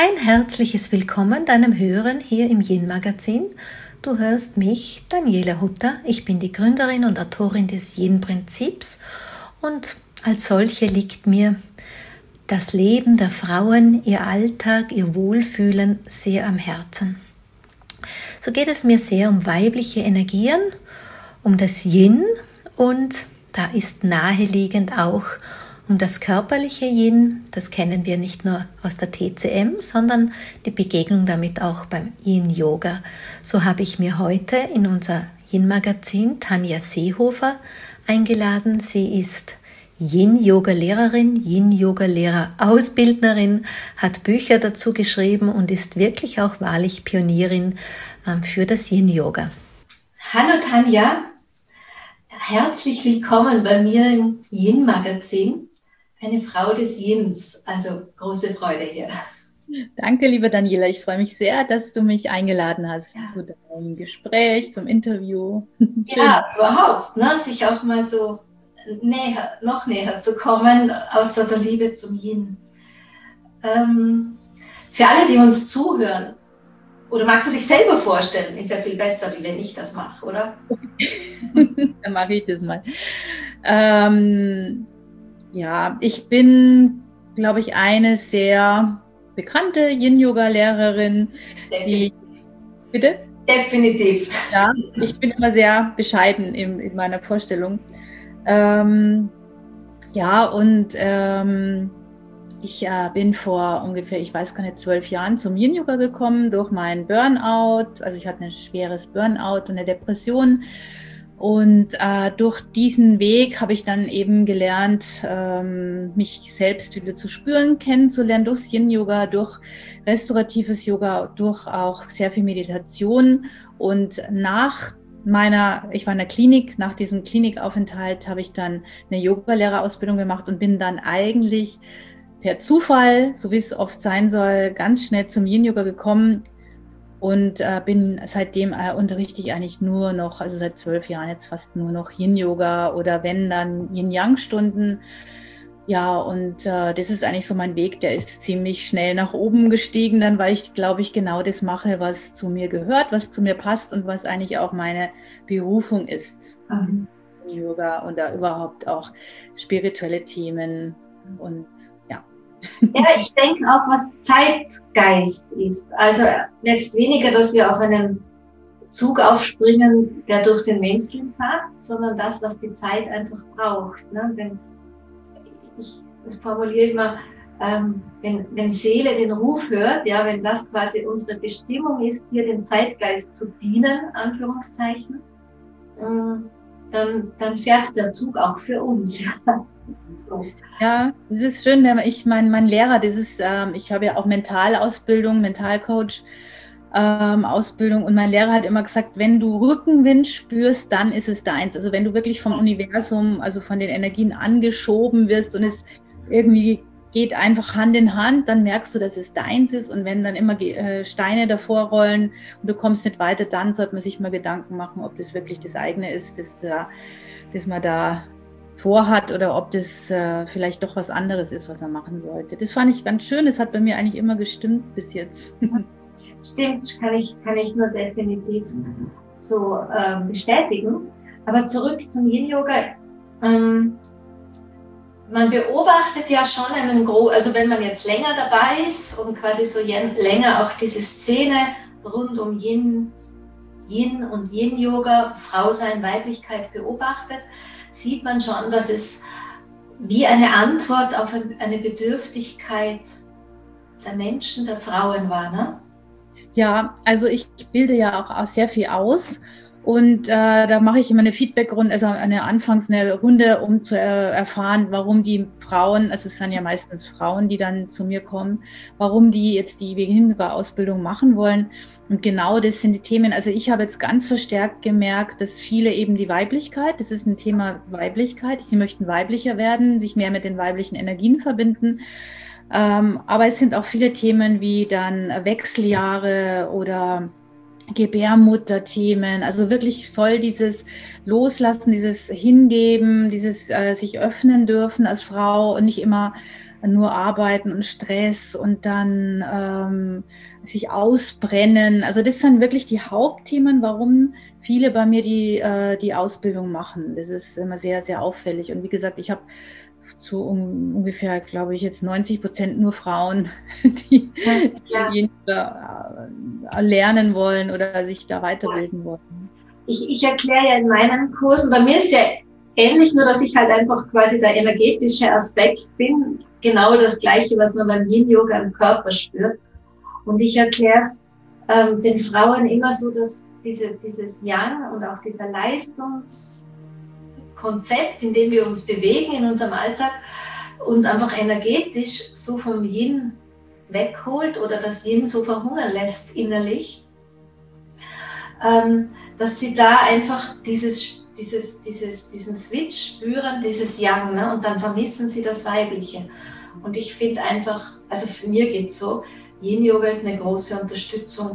Ein herzliches Willkommen deinem Hören hier im Yin-Magazin. Du hörst mich, Daniela Hutter. Ich bin die Gründerin und Autorin des Yin-Prinzips und als solche liegt mir das Leben der Frauen, ihr Alltag, ihr Wohlfühlen sehr am Herzen. So geht es mir sehr um weibliche Energien, um das Yin und da ist naheliegend auch um das körperliche Yin. Das kennen wir nicht nur aus der TCM, sondern die Begegnung damit auch beim Yin-Yoga. So habe ich mir heute in unser Yin-Magazin Tanja Seehofer eingeladen. Sie ist Yin-Yoga-Lehrerin, Yin-Yoga-Lehrer-Ausbildnerin, hat Bücher dazu geschrieben und ist wirklich auch wahrlich Pionierin für das Yin-Yoga. Hallo Tanja, herzlich willkommen bei mir im Yin-Magazin. Eine Frau des Yins, also große Freude hier. Danke, liebe Daniela. Ich freue mich sehr, dass du mich eingeladen hast zu deinem Gespräch, zum Interview. Ja, überhaupt, ne? Sich auch mal so noch näher zu kommen, außer der Liebe zum Yin. Für alle, die uns zuhören, oder magst du dich selber vorstellen? Ist ja viel besser, wie wenn ich das mache, oder? Dann mache ich das mal. Ja, ich bin, glaube ich, eine sehr bekannte Yin-Yoga-Lehrerin. Bitte? Definitiv. Ja, ich bin immer sehr bescheiden in meiner Vorstellung. Ich bin vor ungefähr, ich weiß gar nicht, 12 Jahren zum Yin-Yoga gekommen durch meinen Burnout. Also ich hatte ein schweres Burnout und eine Depression. Und durch diesen Weg habe ich dann eben gelernt, mich selbst wieder zu spüren, kennenzulernen, durchs Yin-Yoga, durch restauratives Yoga, durch auch sehr viel Meditation. Und ich war in der Klinik, nach diesem Klinikaufenthalt habe ich dann eine Yoga-Lehrerausbildung gemacht und bin dann eigentlich per Zufall, so wie es oft sein soll, ganz schnell zum Yin-Yoga gekommen. Und bin seitdem unterrichte ich eigentlich nur noch, also seit 12 Jahren jetzt fast nur noch Yin-Yoga oder wenn dann Yin-Yang-Stunden. Ja, und das ist eigentlich so mein Weg, der ist ziemlich schnell nach oben gestiegen, dann weil ich, glaube ich, genau das mache, was zu mir gehört, was zu mir passt und was eigentlich auch meine Berufung ist. Yoga und da überhaupt auch spirituelle Themen und ja, ich denke auch, was Zeitgeist ist. Also jetzt weniger, dass wir auf einen Zug aufspringen, der durch den Mainstream fährt, sondern das, was die Zeit einfach braucht. Ne? Wenn ich formuliere immer, wenn Seele den Ruf hört, ja, wenn das quasi unsere Bestimmung ist, hier dem Zeitgeist zu dienen, Anführungszeichen, dann fährt der Zug auch für uns. Ja. Ja, das ist schön. Mein Lehrer, ich habe ja auch Mentalausbildung, Mentalcoach Ausbildung und mein Lehrer hat immer gesagt, wenn du Rückenwind spürst, dann ist es deins. Also wenn du wirklich vom Universum, also von den Energien angeschoben wirst und es irgendwie geht einfach Hand in Hand, dann merkst du, dass es deins ist und wenn dann immer Steine davor rollen und du kommst nicht weiter, dann sollte man sich mal Gedanken machen, ob das wirklich das eigene ist, das man da vorhat oder ob das vielleicht doch was anderes ist, was man machen sollte. Das fand ich ganz schön, das hat bei mir eigentlich immer gestimmt bis jetzt. Stimmt, kann ich nur definitiv so bestätigen. Aber zurück zum Yin-Yoga. Man beobachtet ja schon also wenn man jetzt länger dabei ist und quasi so länger auch diese Szene rund um Yin und Yin-Yoga, Frau sein, Weiblichkeit beobachtet, sieht man schon, dass es wie eine Antwort auf eine Bedürftigkeit der Menschen, der Frauen war, ne? Ja, also ich bilde ja auch sehr viel aus und da mache ich immer eine Feedback-Runde, also eine Runde, um zu erfahren, warum die Frauen, also es sind ja meistens Frauen, die dann zu mir kommen, warum die jetzt die Yin-Yoga-Ausbildung machen wollen. Und genau das sind die Themen. Also ich habe jetzt ganz verstärkt gemerkt, dass viele eben die Weiblichkeit, das ist ein Thema Weiblichkeit, sie möchten weiblicher werden, sich mehr mit den weiblichen Energien verbinden. Aber es sind auch viele Themen wie dann Wechseljahre oder Gebärmutterthemen, also wirklich voll dieses Loslassen, dieses Hingeben, dieses sich öffnen dürfen als Frau und nicht immer nur arbeiten und Stress und dann sich ausbrennen. Also das sind wirklich die Hauptthemen, warum viele bei mir die Ausbildung machen. Das ist immer sehr, sehr auffällig. Und wie gesagt, ich habe zu ungefähr, glaube ich, jetzt 90% nur Frauen, die lernen wollen oder sich da weiterbilden wollen. Ich erkläre ja in meinen Kursen, bei mir ist ja ähnlich, nur dass ich halt einfach quasi der energetische Aspekt bin, genau das Gleiche, was man beim Yin-Yoga im Körper spürt. Und ich erkläre es den Frauen immer so, dass dieses Yang und auch dieser Leistungskonzept, in dem wir uns bewegen in unserem Alltag, uns einfach energetisch so vom Yin wegholt oder das Yin so verhungern lässt innerlich, dass sie da einfach diesen Switch spüren, dieses Yang, ne? Und dann vermissen sie das Weibliche. Und ich finde einfach, also für mir geht es so, Yin-Yoga ist eine große Unterstützung,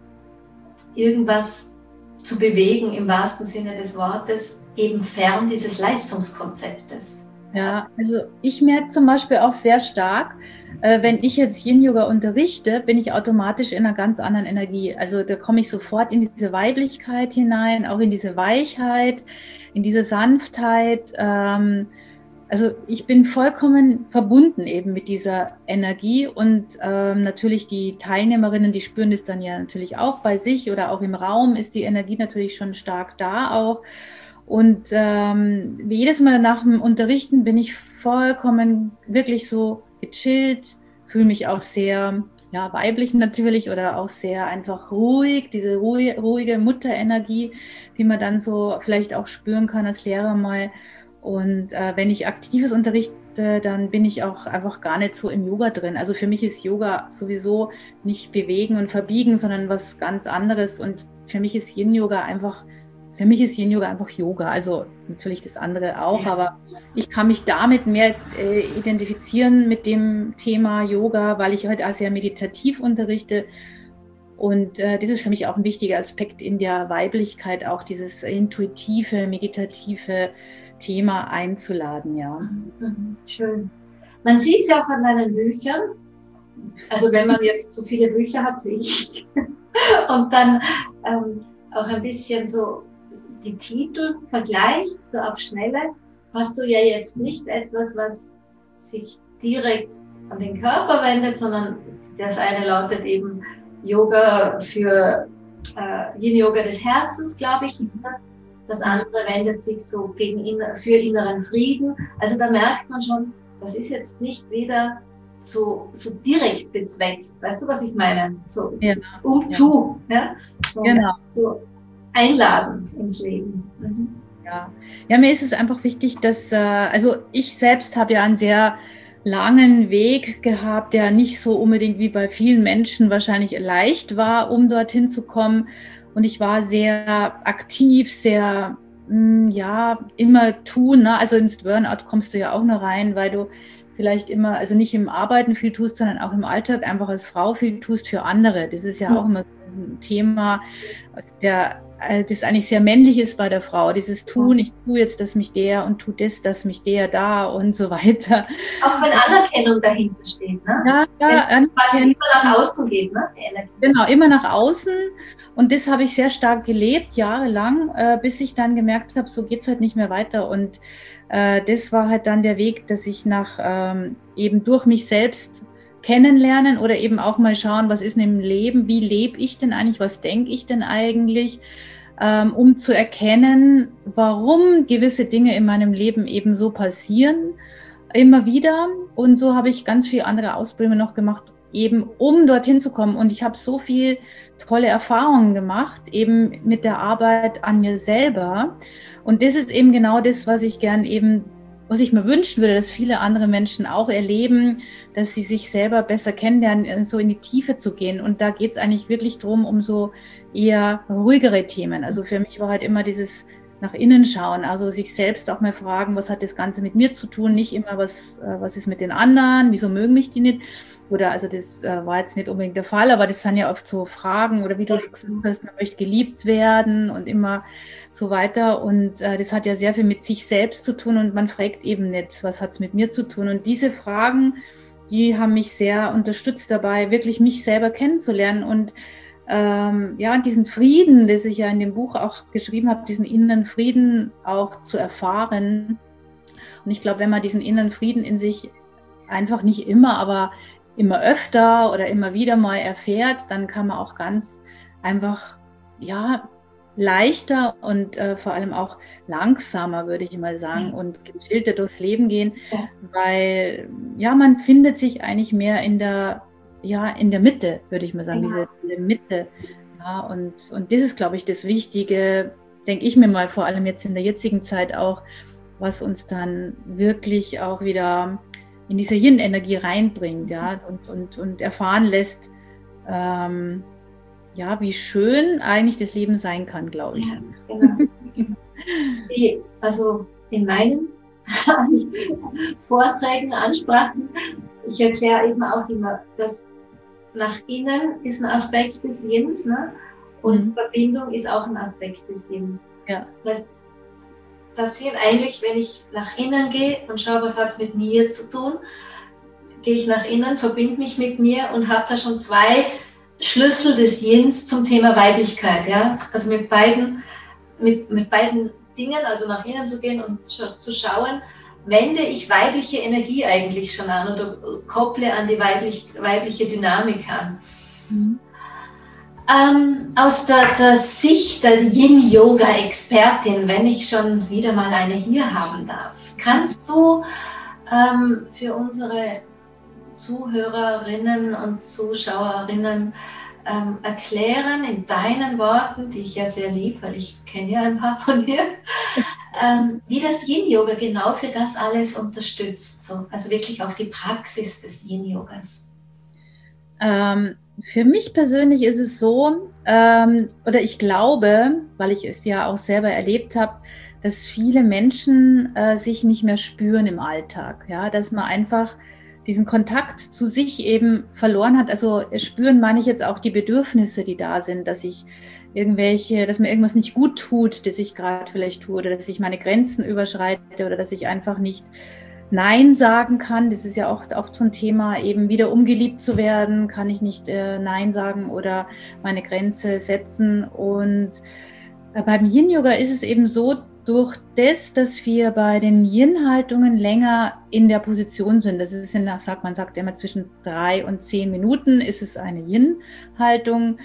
irgendwas zu bewegen im wahrsten Sinne des Wortes, eben fern dieses Leistungskonzeptes. Ja, also ich merke zum Beispiel auch sehr stark, wenn ich jetzt Yin-Yoga unterrichte, bin ich automatisch in einer ganz anderen Energie. Also da komme ich sofort in diese Weiblichkeit hinein, auch in diese Weichheit, in diese Sanftheit. Also ich bin vollkommen verbunden eben mit dieser Energie und natürlich die Teilnehmerinnen, die spüren das dann ja natürlich auch bei sich oder auch im Raum ist die Energie natürlich schon stark da auch. Und jedes Mal nach dem Unterrichten bin ich vollkommen wirklich so gechillt, fühle mich auch sehr weiblich natürlich oder auch sehr einfach ruhig, diese ruhige Mutterenergie, die man dann so vielleicht auch spüren kann als Lehrer mal. Und wenn ich aktives unterrichte, dann bin ich auch einfach gar nicht so im Yoga drin. Also für mich ist Yoga sowieso nicht bewegen und verbiegen, sondern was ganz anderes. Und für mich ist Yin-Yoga einfach Yoga. Also natürlich das andere auch, aber ich kann mich damit mehr identifizieren mit dem Thema Yoga, weil ich heute auch sehr meditativ unterrichte. Und das ist für mich auch ein wichtiger Aspekt in der Weiblichkeit, auch dieses intuitive, meditative Thema einzuladen, ja. Schön. Man sieht es ja auch an deinen Büchern, also wenn man jetzt so viele Bücher hat wie ich und dann auch ein bisschen so die Titel vergleicht, so auf Schnelle, hast du ja jetzt nicht etwas, was sich direkt an den Körper wendet, sondern das eine lautet eben Yoga für Yin-Yoga des Herzens, glaube ich, ist das. Das andere wendet sich so für inneren Frieden. Also da merkt man schon, das ist jetzt nicht wieder so direkt bezweckt. Weißt du, was ich meine? So umzu. Ja? Genau. So einladen ins Leben. Ja, mir ist es einfach wichtig, dass, also ich selbst habe ja einen sehr langen Weg gehabt, der nicht so unbedingt wie bei vielen Menschen wahrscheinlich leicht war, um dorthin zu kommen. Und ich war sehr aktiv, sehr, immer tun. Ne? Also ins Burnout kommst du ja auch nur rein, weil du vielleicht immer, also nicht im Arbeiten viel tust, sondern auch im Alltag einfach als Frau viel tust für andere. Das ist ja auch immer so ein Thema, das eigentlich sehr männlich ist bei der Frau. Dieses Tun, ich tue jetzt, dass mich der und tue das, dass mich der da und so weiter. Auch wenn Anerkennung dahinter steht, ne? Was immer nach außen geht, ne? Genau, immer nach außen. Und das habe ich sehr stark gelebt, jahrelang, bis ich dann gemerkt habe, so geht es halt nicht mehr weiter. Und das war halt dann der Weg, dass ich eben durch mich selbst kennenlernen oder eben auch mal schauen, was ist denn im Leben, wie lebe ich denn eigentlich, was denke ich denn eigentlich, um zu erkennen, warum gewisse Dinge in meinem Leben eben so passieren, immer wieder. Und so habe ich ganz viele andere Ausbildungen noch gemacht, eben um dorthin zu kommen. Und ich habe so viel tolle Erfahrungen gemacht, eben mit der Arbeit an mir selber. Und das ist eben genau das, was ich mir wünschen würde, dass viele andere Menschen auch erleben, dass sie sich selber besser kennenlernen, so in die Tiefe zu gehen. Und da geht es eigentlich wirklich darum, um so eher ruhigere Themen. Also für mich war halt immer dieses nach innen schauen, also sich selbst auch mal fragen, was hat das Ganze mit mir zu tun, nicht immer, was ist mit den anderen, wieso mögen mich die nicht, oder also das war jetzt nicht unbedingt der Fall, aber das sind ja oft so Fragen, oder wie du schon gesagt hast, man möchte geliebt werden und immer so weiter, und das hat ja sehr viel mit sich selbst zu tun, und man fragt eben nicht, was hat es mit mir zu tun, und diese Fragen, die haben mich sehr unterstützt dabei, wirklich mich selber kennenzulernen und ja, diesen Frieden, den ich ja in dem Buch auch geschrieben habe, diesen inneren Frieden auch zu erfahren. Und ich glaube, wenn man diesen inneren Frieden in sich einfach nicht immer, aber immer öfter oder immer wieder mal erfährt, dann kann man auch ganz einfach, ja, leichter und vor allem auch langsamer, würde ich mal sagen, und gechillter durchs Leben gehen, weil, ja, man findet sich eigentlich mehr in der Mitte, würde ich mal sagen, diese Mitte. Ja, und das ist, glaube ich, das Wichtige, denke ich mir mal, vor allem jetzt in der jetzigen Zeit auch, was uns dann wirklich auch wieder in diese Yin-Energie reinbringt, ja, und erfahren lässt, ja, wie schön eigentlich das Leben sein kann, glaube ich. Ja, genau. Also in meinen Vorträgen, Ansprachen, ich erkläre eben auch immer, dass nach innen ist ein Aspekt des Yins, ne? Und Verbindung ist auch ein Aspekt des Yins. Ja. Das sind eigentlich, wenn ich nach innen gehe und schaue, was hat es mit mir zu tun, gehe ich nach innen, verbinde mich mit mir und habe da schon 2 Schlüssel des Yins zum Thema Weiblichkeit. Ja? Also mit beiden Dingen, also nach innen zu gehen und zu schauen, wende ich weibliche Energie eigentlich schon an oder kopple an die weibliche Dynamik an. Aus der Sicht der Yin-Yoga-Expertin, wenn ich schon wieder mal eine hier haben darf, kannst du für unsere Zuhörerinnen und Zuschauerinnen erklären in deinen Worten, die ich ja sehr lieb, weil ich kenne ja ein paar von dir, wie das Yin-Yoga genau für das alles unterstützt, so, also wirklich auch die Praxis des Yin-Yogas. Für mich persönlich ist es so, oder ich glaube, weil ich es ja auch selber erlebt habe, dass viele Menschen sich nicht mehr spüren im Alltag, ja, dass man einfach diesen Kontakt zu sich eben verloren hat. Also spüren meine ich jetzt auch die Bedürfnisse, die da sind, dass mir irgendwas nicht gut tut, das ich gerade vielleicht tue, oder dass ich meine Grenzen überschreite, oder dass ich einfach nicht Nein sagen kann. Das ist ja auch so ein Thema, eben wieder geliebt zu werden, kann ich nicht Nein sagen oder meine Grenze setzen. Und beim Yin-Yoga ist es eben so, durch das, dass wir bei den Yin-Haltungen länger in der Position sind, das ist man sagt immer zwischen 3 und 10 Minuten ist es eine Yin-Haltung.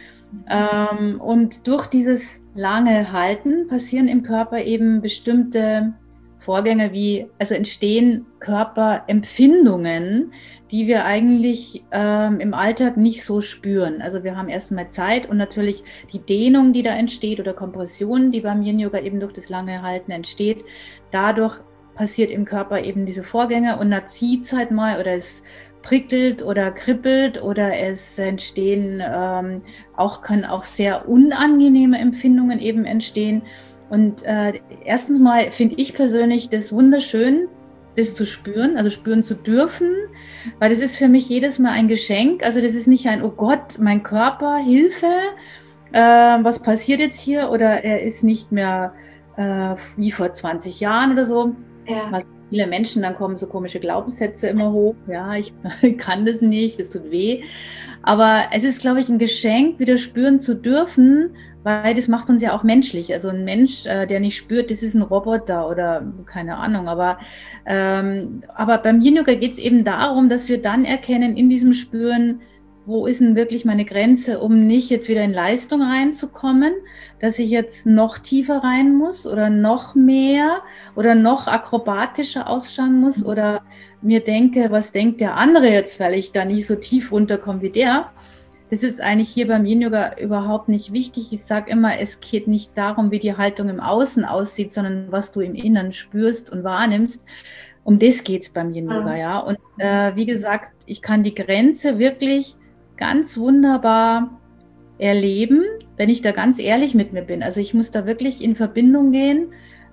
Und durch dieses lange Halten passieren im Körper eben bestimmte Vorgänge also entstehen Körperempfindungen, die wir eigentlich im Alltag nicht so spüren. Also wir haben erstmal Zeit und natürlich die Dehnung, die da entsteht, oder Kompression, die beim Yin-Yoga eben durch das lange Halten entsteht. Dadurch passiert im Körper eben diese Vorgänge, und da zieht es halt mal, oder es prickelt oder kribbelt, oder es entstehen können auch sehr unangenehme Empfindungen eben entstehen. Und erstens mal finde ich persönlich das wunderschön, das zu spüren, also spüren zu dürfen, weil das ist für mich jedes Mal ein Geschenk. Also das ist nicht ein, oh Gott, mein Körper, Hilfe, was passiert jetzt hier? Oder er ist nicht mehr wie vor 20 Jahren oder so. Ja. Was viele Menschen, dann kommen so komische Glaubenssätze immer hoch. Ja, ich kann das nicht, das tut weh. Aber es ist, glaube ich, ein Geschenk, wieder spüren zu dürfen, weil das macht uns ja auch menschlich. Also ein Mensch, der nicht spürt, das ist ein Roboter oder keine Ahnung. Aber beim Yin-Yoga geht es eben darum, dass wir dann erkennen in diesem Spüren, wo ist denn wirklich meine Grenze, um nicht jetzt wieder in Leistung reinzukommen, dass ich jetzt noch tiefer rein muss oder noch mehr oder noch akrobatischer ausschauen muss oder mir denke, was denkt der andere jetzt, weil ich da nicht so tief runterkomme wie der. Das ist eigentlich hier beim Yin-Yoga überhaupt nicht wichtig. Ich sage immer, es geht nicht darum, wie die Haltung im Außen aussieht, sondern was du im Inneren spürst und wahrnimmst. Um das geht es beim Yin-Yoga, ja. Und wie gesagt, ich kann die Grenze wirklich ganz wunderbar erleben, wenn ich da ganz ehrlich mit mir bin. Also ich muss da wirklich in Verbindung gehen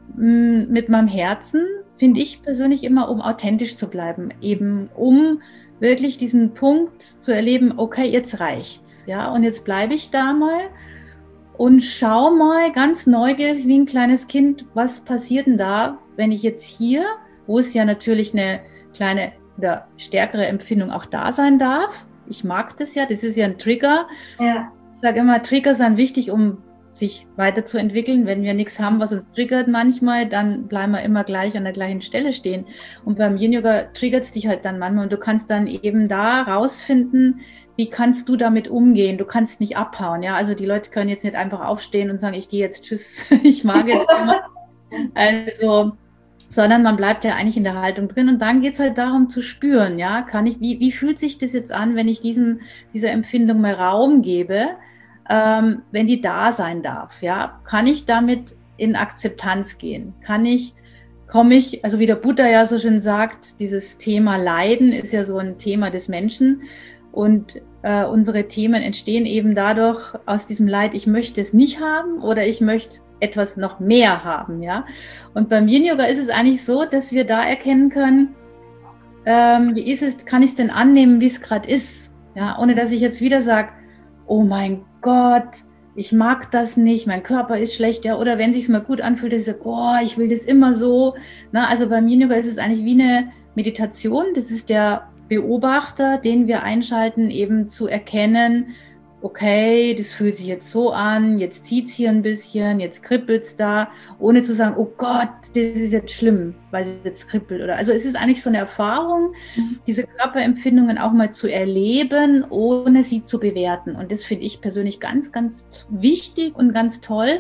mit meinem Herzen, finde ich persönlich immer, um authentisch zu bleiben, eben um wirklich diesen Punkt zu erleben, okay, jetzt reicht's, ja, und jetzt bleibe ich da mal und schau mal ganz neugierig wie ein kleines Kind, was passiert denn da, wenn ich jetzt hier, wo es ja natürlich eine kleine oder stärkere Empfindung auch da sein darf. Ich mag das ja, das ist ja ein Trigger. Ja. Ich sage immer, Trigger sind wichtig, um sich weiterzuentwickeln. Wenn wir nichts haben, was uns triggert manchmal, dann bleiben wir immer gleich an der gleichen Stelle stehen. Und beim Yin-Yoga triggert es dich halt dann manchmal und du kannst dann eben da rausfinden, wie kannst du damit umgehen? Du kannst nicht abhauen, ja. Also die Leute können jetzt nicht einfach aufstehen und sagen, ich gehe jetzt, tschüss, ich mag jetzt immer. Also, sondern man bleibt ja eigentlich in der Haltung drin und dann geht es halt darum zu spüren, ja, kann ich, wie fühlt sich das jetzt an, wenn ich dieser Empfindung mal Raum gebe, wenn die da sein darf, ja, kann ich damit in Akzeptanz gehen, komme ich, also wie der Buddha ja so schön sagt, dieses Thema Leiden ist ja so ein Thema des Menschen und unsere Themen entstehen eben dadurch aus diesem Leid, ich möchte es nicht haben oder ich möchte etwas noch mehr haben, ja. Und beim Yin-Yoga ist es eigentlich so, dass wir da erkennen können, wie ist es, kann ich es denn annehmen, wie es gerade ist, ja, ohne dass ich jetzt wieder sage, oh mein Gott, ich mag das nicht, mein Körper ist schlecht, ja, oder wenn es sich mal gut anfühlt, dass ich sage, oh, ich will das immer so, na, also beim Yin-Yoga ist es eigentlich wie eine Meditation, das ist der Beobachter, den wir einschalten, eben zu erkennen, okay, das fühlt sich jetzt so an, jetzt zieht es hier ein bisschen, jetzt kribbelt es da, ohne zu sagen, oh Gott, das ist jetzt schlimm, weil es jetzt kribbelt. Oder, also es ist eigentlich so eine Erfahrung, diese Körperempfindungen auch mal zu erleben, ohne sie zu bewerten. Und das finde ich persönlich ganz, ganz wichtig und ganz toll,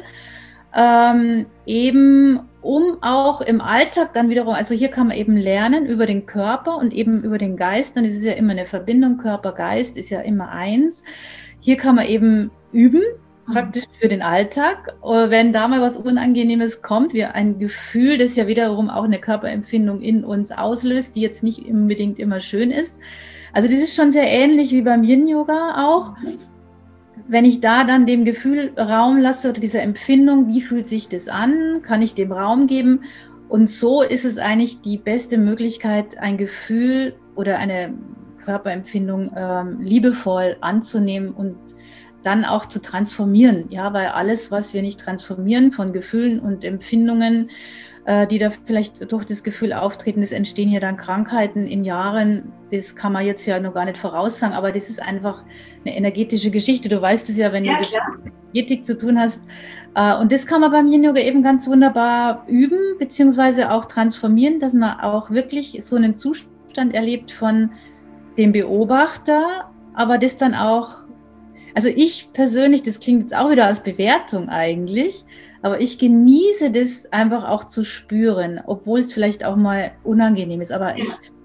eben um auch im Alltag dann wiederum, also hier kann man eben lernen über den Körper und eben über den Geist, und es ist ja immer eine Verbindung, Körper, Geist ist ja immer eins. Hier kann man eben üben, praktisch für den Alltag. Wenn da mal was Unangenehmes kommt, wie ein Gefühl, das ja wiederum auch eine Körperempfindung in uns auslöst, die jetzt nicht unbedingt immer schön ist. Also das ist schon sehr ähnlich wie beim Yin-Yoga auch. Wenn ich da dann dem Gefühl Raum lasse oder dieser Empfindung, wie fühlt sich das an, kann ich dem Raum geben. Und so ist es eigentlich die beste Möglichkeit, ein Gefühl oder eine Körperempfindung liebevoll anzunehmen und dann auch zu transformieren. Ja, weil alles, was wir nicht transformieren von Gefühlen und Empfindungen, die da vielleicht durch das Gefühl auftreten, es entstehen hier dann Krankheiten in Jahren. Das kann man jetzt ja noch gar nicht voraussagen, aber das ist einfach eine energetische Geschichte. Du weißt es ja, wenn du mit Energetik zu tun hast. Und das kann man beim Yin-Yoga eben ganz wunderbar üben, beziehungsweise auch transformieren, dass man auch wirklich so einen Zustand erlebt von dem Beobachter, aber das dann auch, also ich persönlich, das klingt jetzt auch wieder als Bewertung eigentlich, aber ich genieße das einfach auch zu spüren, obwohl es vielleicht auch mal unangenehm ist, aber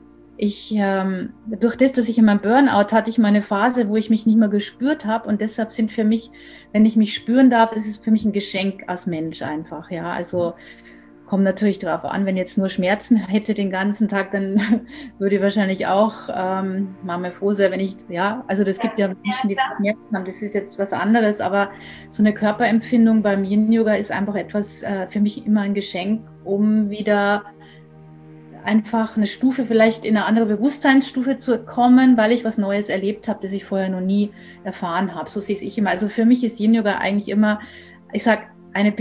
durch das, dass ich in meinem Burnout hatte ich mal eine Phase, wo ich mich nicht mehr gespürt habe und deshalb sind für mich, wenn ich mich spüren darf, ist es für mich ein Geschenk als Mensch einfach, ja, also kommt natürlich darauf an, wenn jetzt nur Schmerzen hätte den ganzen Tag, dann würde ich wahrscheinlich auch mal froh sein, wenn ich, ja, also das gibt ja Menschen, die Schmerzen haben, das ist jetzt was anderes, aber so eine Körperempfindung beim Yin-Yoga ist einfach etwas für mich immer ein Geschenk, um wieder einfach eine Stufe, vielleicht in eine andere Bewusstseinsstufe zu kommen, weil ich was Neues erlebt habe, das ich vorher noch nie erfahren habe. So sehe ich immer. Also für mich ist Yin-Yoga eigentlich immer, ich sage, eine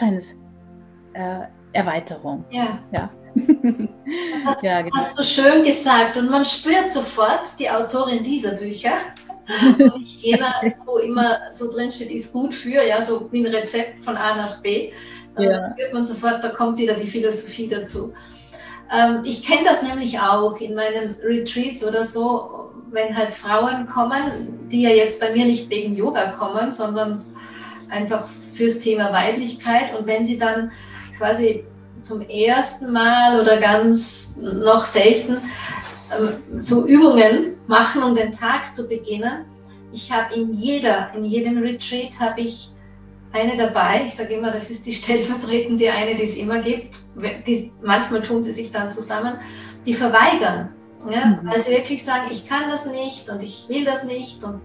Erweiterung. Ja. Das ja, genau. Hast du schön gesagt. Und man spürt sofort die Autorin dieser Bücher. Nicht jener, wo immer so drin steht, ist gut für, ja, so wie ein Rezept von A nach B. Dann spürt man sofort, da kommt wieder die Philosophie dazu. Ich kenne das nämlich auch in meinen Retreats oder so, wenn halt Frauen kommen, die ja jetzt bei mir nicht wegen Yoga kommen, sondern einfach fürs Thema Weiblichkeit. Und wenn sie dann quasi zum ersten Mal oder ganz noch selten so Übungen machen, um den Tag zu beginnen. Ich habe in jedem Retreat habe ich eine dabei. Ich sage immer, das ist die stellvertretende eine, die es immer gibt. Manchmal tun sie sich dann zusammen, die verweigern. Ja? Weil sie wirklich sagen, ich kann das nicht und ich will das nicht und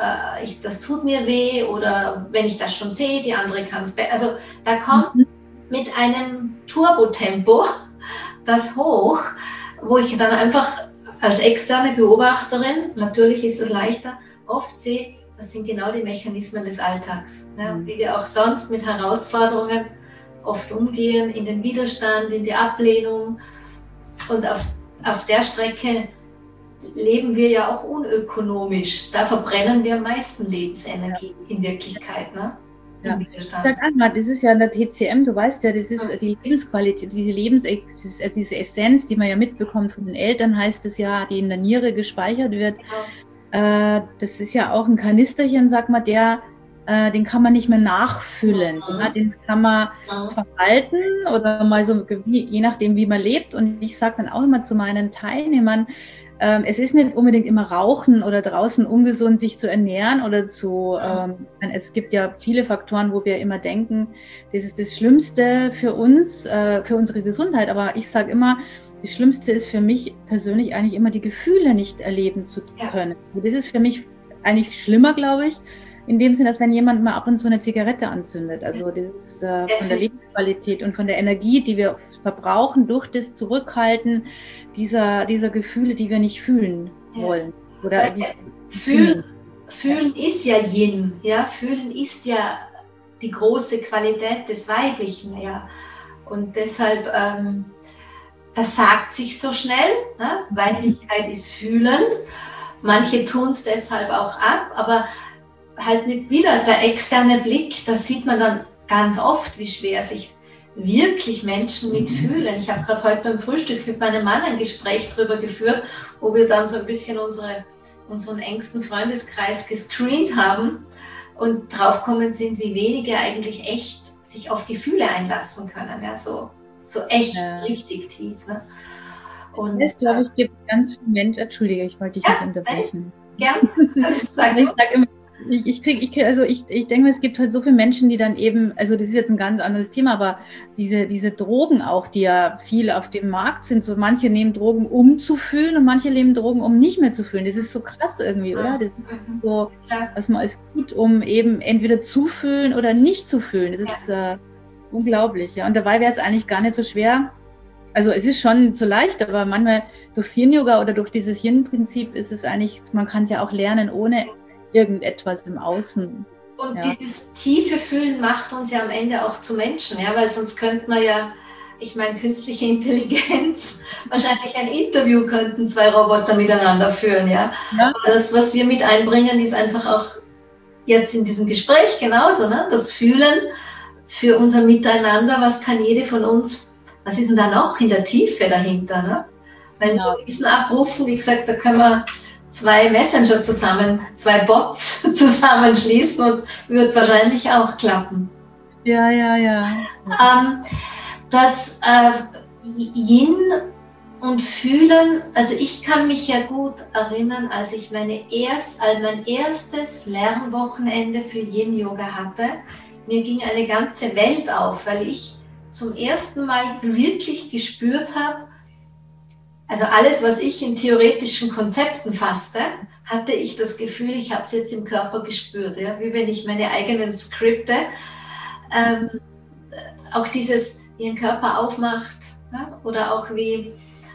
das tut mir weh oder wenn ich das schon sehe, die andere kann es besser. Also da kommt mit einem Turbotempo, das hoch, wo ich dann einfach als externe Beobachterin, natürlich ist es leichter, oft sehe, das sind genau die Mechanismen des Alltags, ne? Wie wir auch sonst mit Herausforderungen oft umgehen, in den Widerstand, in die Ablehnung. Und auf der Strecke leben wir ja auch unökonomisch. Da verbrennen wir am meisten Lebensenergie in Wirklichkeit. Ne? Ja. Ich sag einmal, das ist ja in der TCM, du weißt ja, das ist die Lebensqualität, diese Essenz, die man ja mitbekommt von den Eltern, heißt es ja, die in der Niere gespeichert wird. Genau. Das ist ja auch ein Kanisterchen, sag mal, den kann man nicht mehr nachfüllen. Ja, den kann man verhalten oder mal so, je nachdem, wie man lebt. Und ich sage dann auch immer zu meinen Teilnehmern, es ist nicht unbedingt immer Rauchen oder draußen ungesund sich zu ernähren oder es gibt ja viele Faktoren, wo wir immer denken, das ist das Schlimmste für uns, für unsere Gesundheit. Aber ich sage immer, das Schlimmste ist für mich persönlich eigentlich immer die Gefühle nicht erleben zu können. Also das ist für mich eigentlich schlimmer, glaube ich, in dem Sinne, als wenn jemand mal ab und zu eine Zigarette anzündet. Also das ist von der Lebensqualität und von der Energie, die wir verbrauchen, durch das Zurückhalten dieser Gefühle, die wir nicht fühlen wollen. Oder Fühlen ist ja Yin, ja? Fühlen ist ja die große Qualität des Weiblichen. Ja? Und deshalb, das sagt sich so schnell, ne? Weiblichkeit ist Fühlen. Manche tun es deshalb auch ab, aber halt nicht wieder der externe Blick, da sieht man dann ganz oft, wie schwer sich wirklich Menschen mitfühlen. Ich habe gerade heute beim Frühstück mit meinem Mann ein Gespräch darüber geführt, wo wir dann so ein bisschen unseren engsten Freundeskreis gescreent haben und draufgekommen sind, wie wenige eigentlich echt sich auf Gefühle einlassen können. Ja, so echt, richtig tief. Ne? Und das, glaube ich, gibt ganz viele Menschen, Entschuldige, ich wollte dich nicht unterbrechen. Gern, ich sage immer, ich denke, es gibt halt so viele Menschen, die dann eben, also das ist jetzt ein ganz anderes Thema, aber diese Drogen auch, die ja viel auf dem Markt sind, so manche nehmen Drogen, um zu fühlen und manche nehmen Drogen, um nicht mehr zu fühlen. Das ist so krass irgendwie, oder? Das ist so, was man ist gut, um eben entweder zu fühlen oder nicht zu fühlen. Das ist unglaublich, ja. Und dabei wäre es eigentlich gar nicht so schwer. Also es ist schon so leicht, aber manchmal durch Yin-Yoga oder durch dieses Yin-Prinzip ist es eigentlich, man kann es ja auch lernen, ohne irgendetwas im Außen. Und dieses tiefe Fühlen macht uns ja am Ende auch zu Menschen, ja, weil sonst könnte man ja, ich meine, künstliche Intelligenz, wahrscheinlich ein Interview könnten zwei Roboter miteinander führen, ja. Das, was wir mit einbringen, ist einfach auch jetzt in diesem Gespräch genauso, ne? Das Fühlen für unser Miteinander, was kann jede von uns, was ist denn da noch in der Tiefe dahinter, ne? Wenn wir Wissen abrufen, wie gesagt, da können wir zwei Messenger zwei Bots zusammenschließen und wird wahrscheinlich auch klappen. Ja. Das Yin und Fühlen, also ich kann mich ja gut erinnern, als ich mein erstes Lernwochenende für Yin-Yoga hatte, mir ging eine ganze Welt auf, weil ich zum ersten Mal wirklich gespürt habe, also alles, was ich in theoretischen Konzepten fasste, hatte ich das Gefühl, ich habe es jetzt im Körper gespürt. Ja? Wie wenn ich meine eigenen Skripte, auch dieses, wie ein Körper aufmacht, ja? Oder auch wie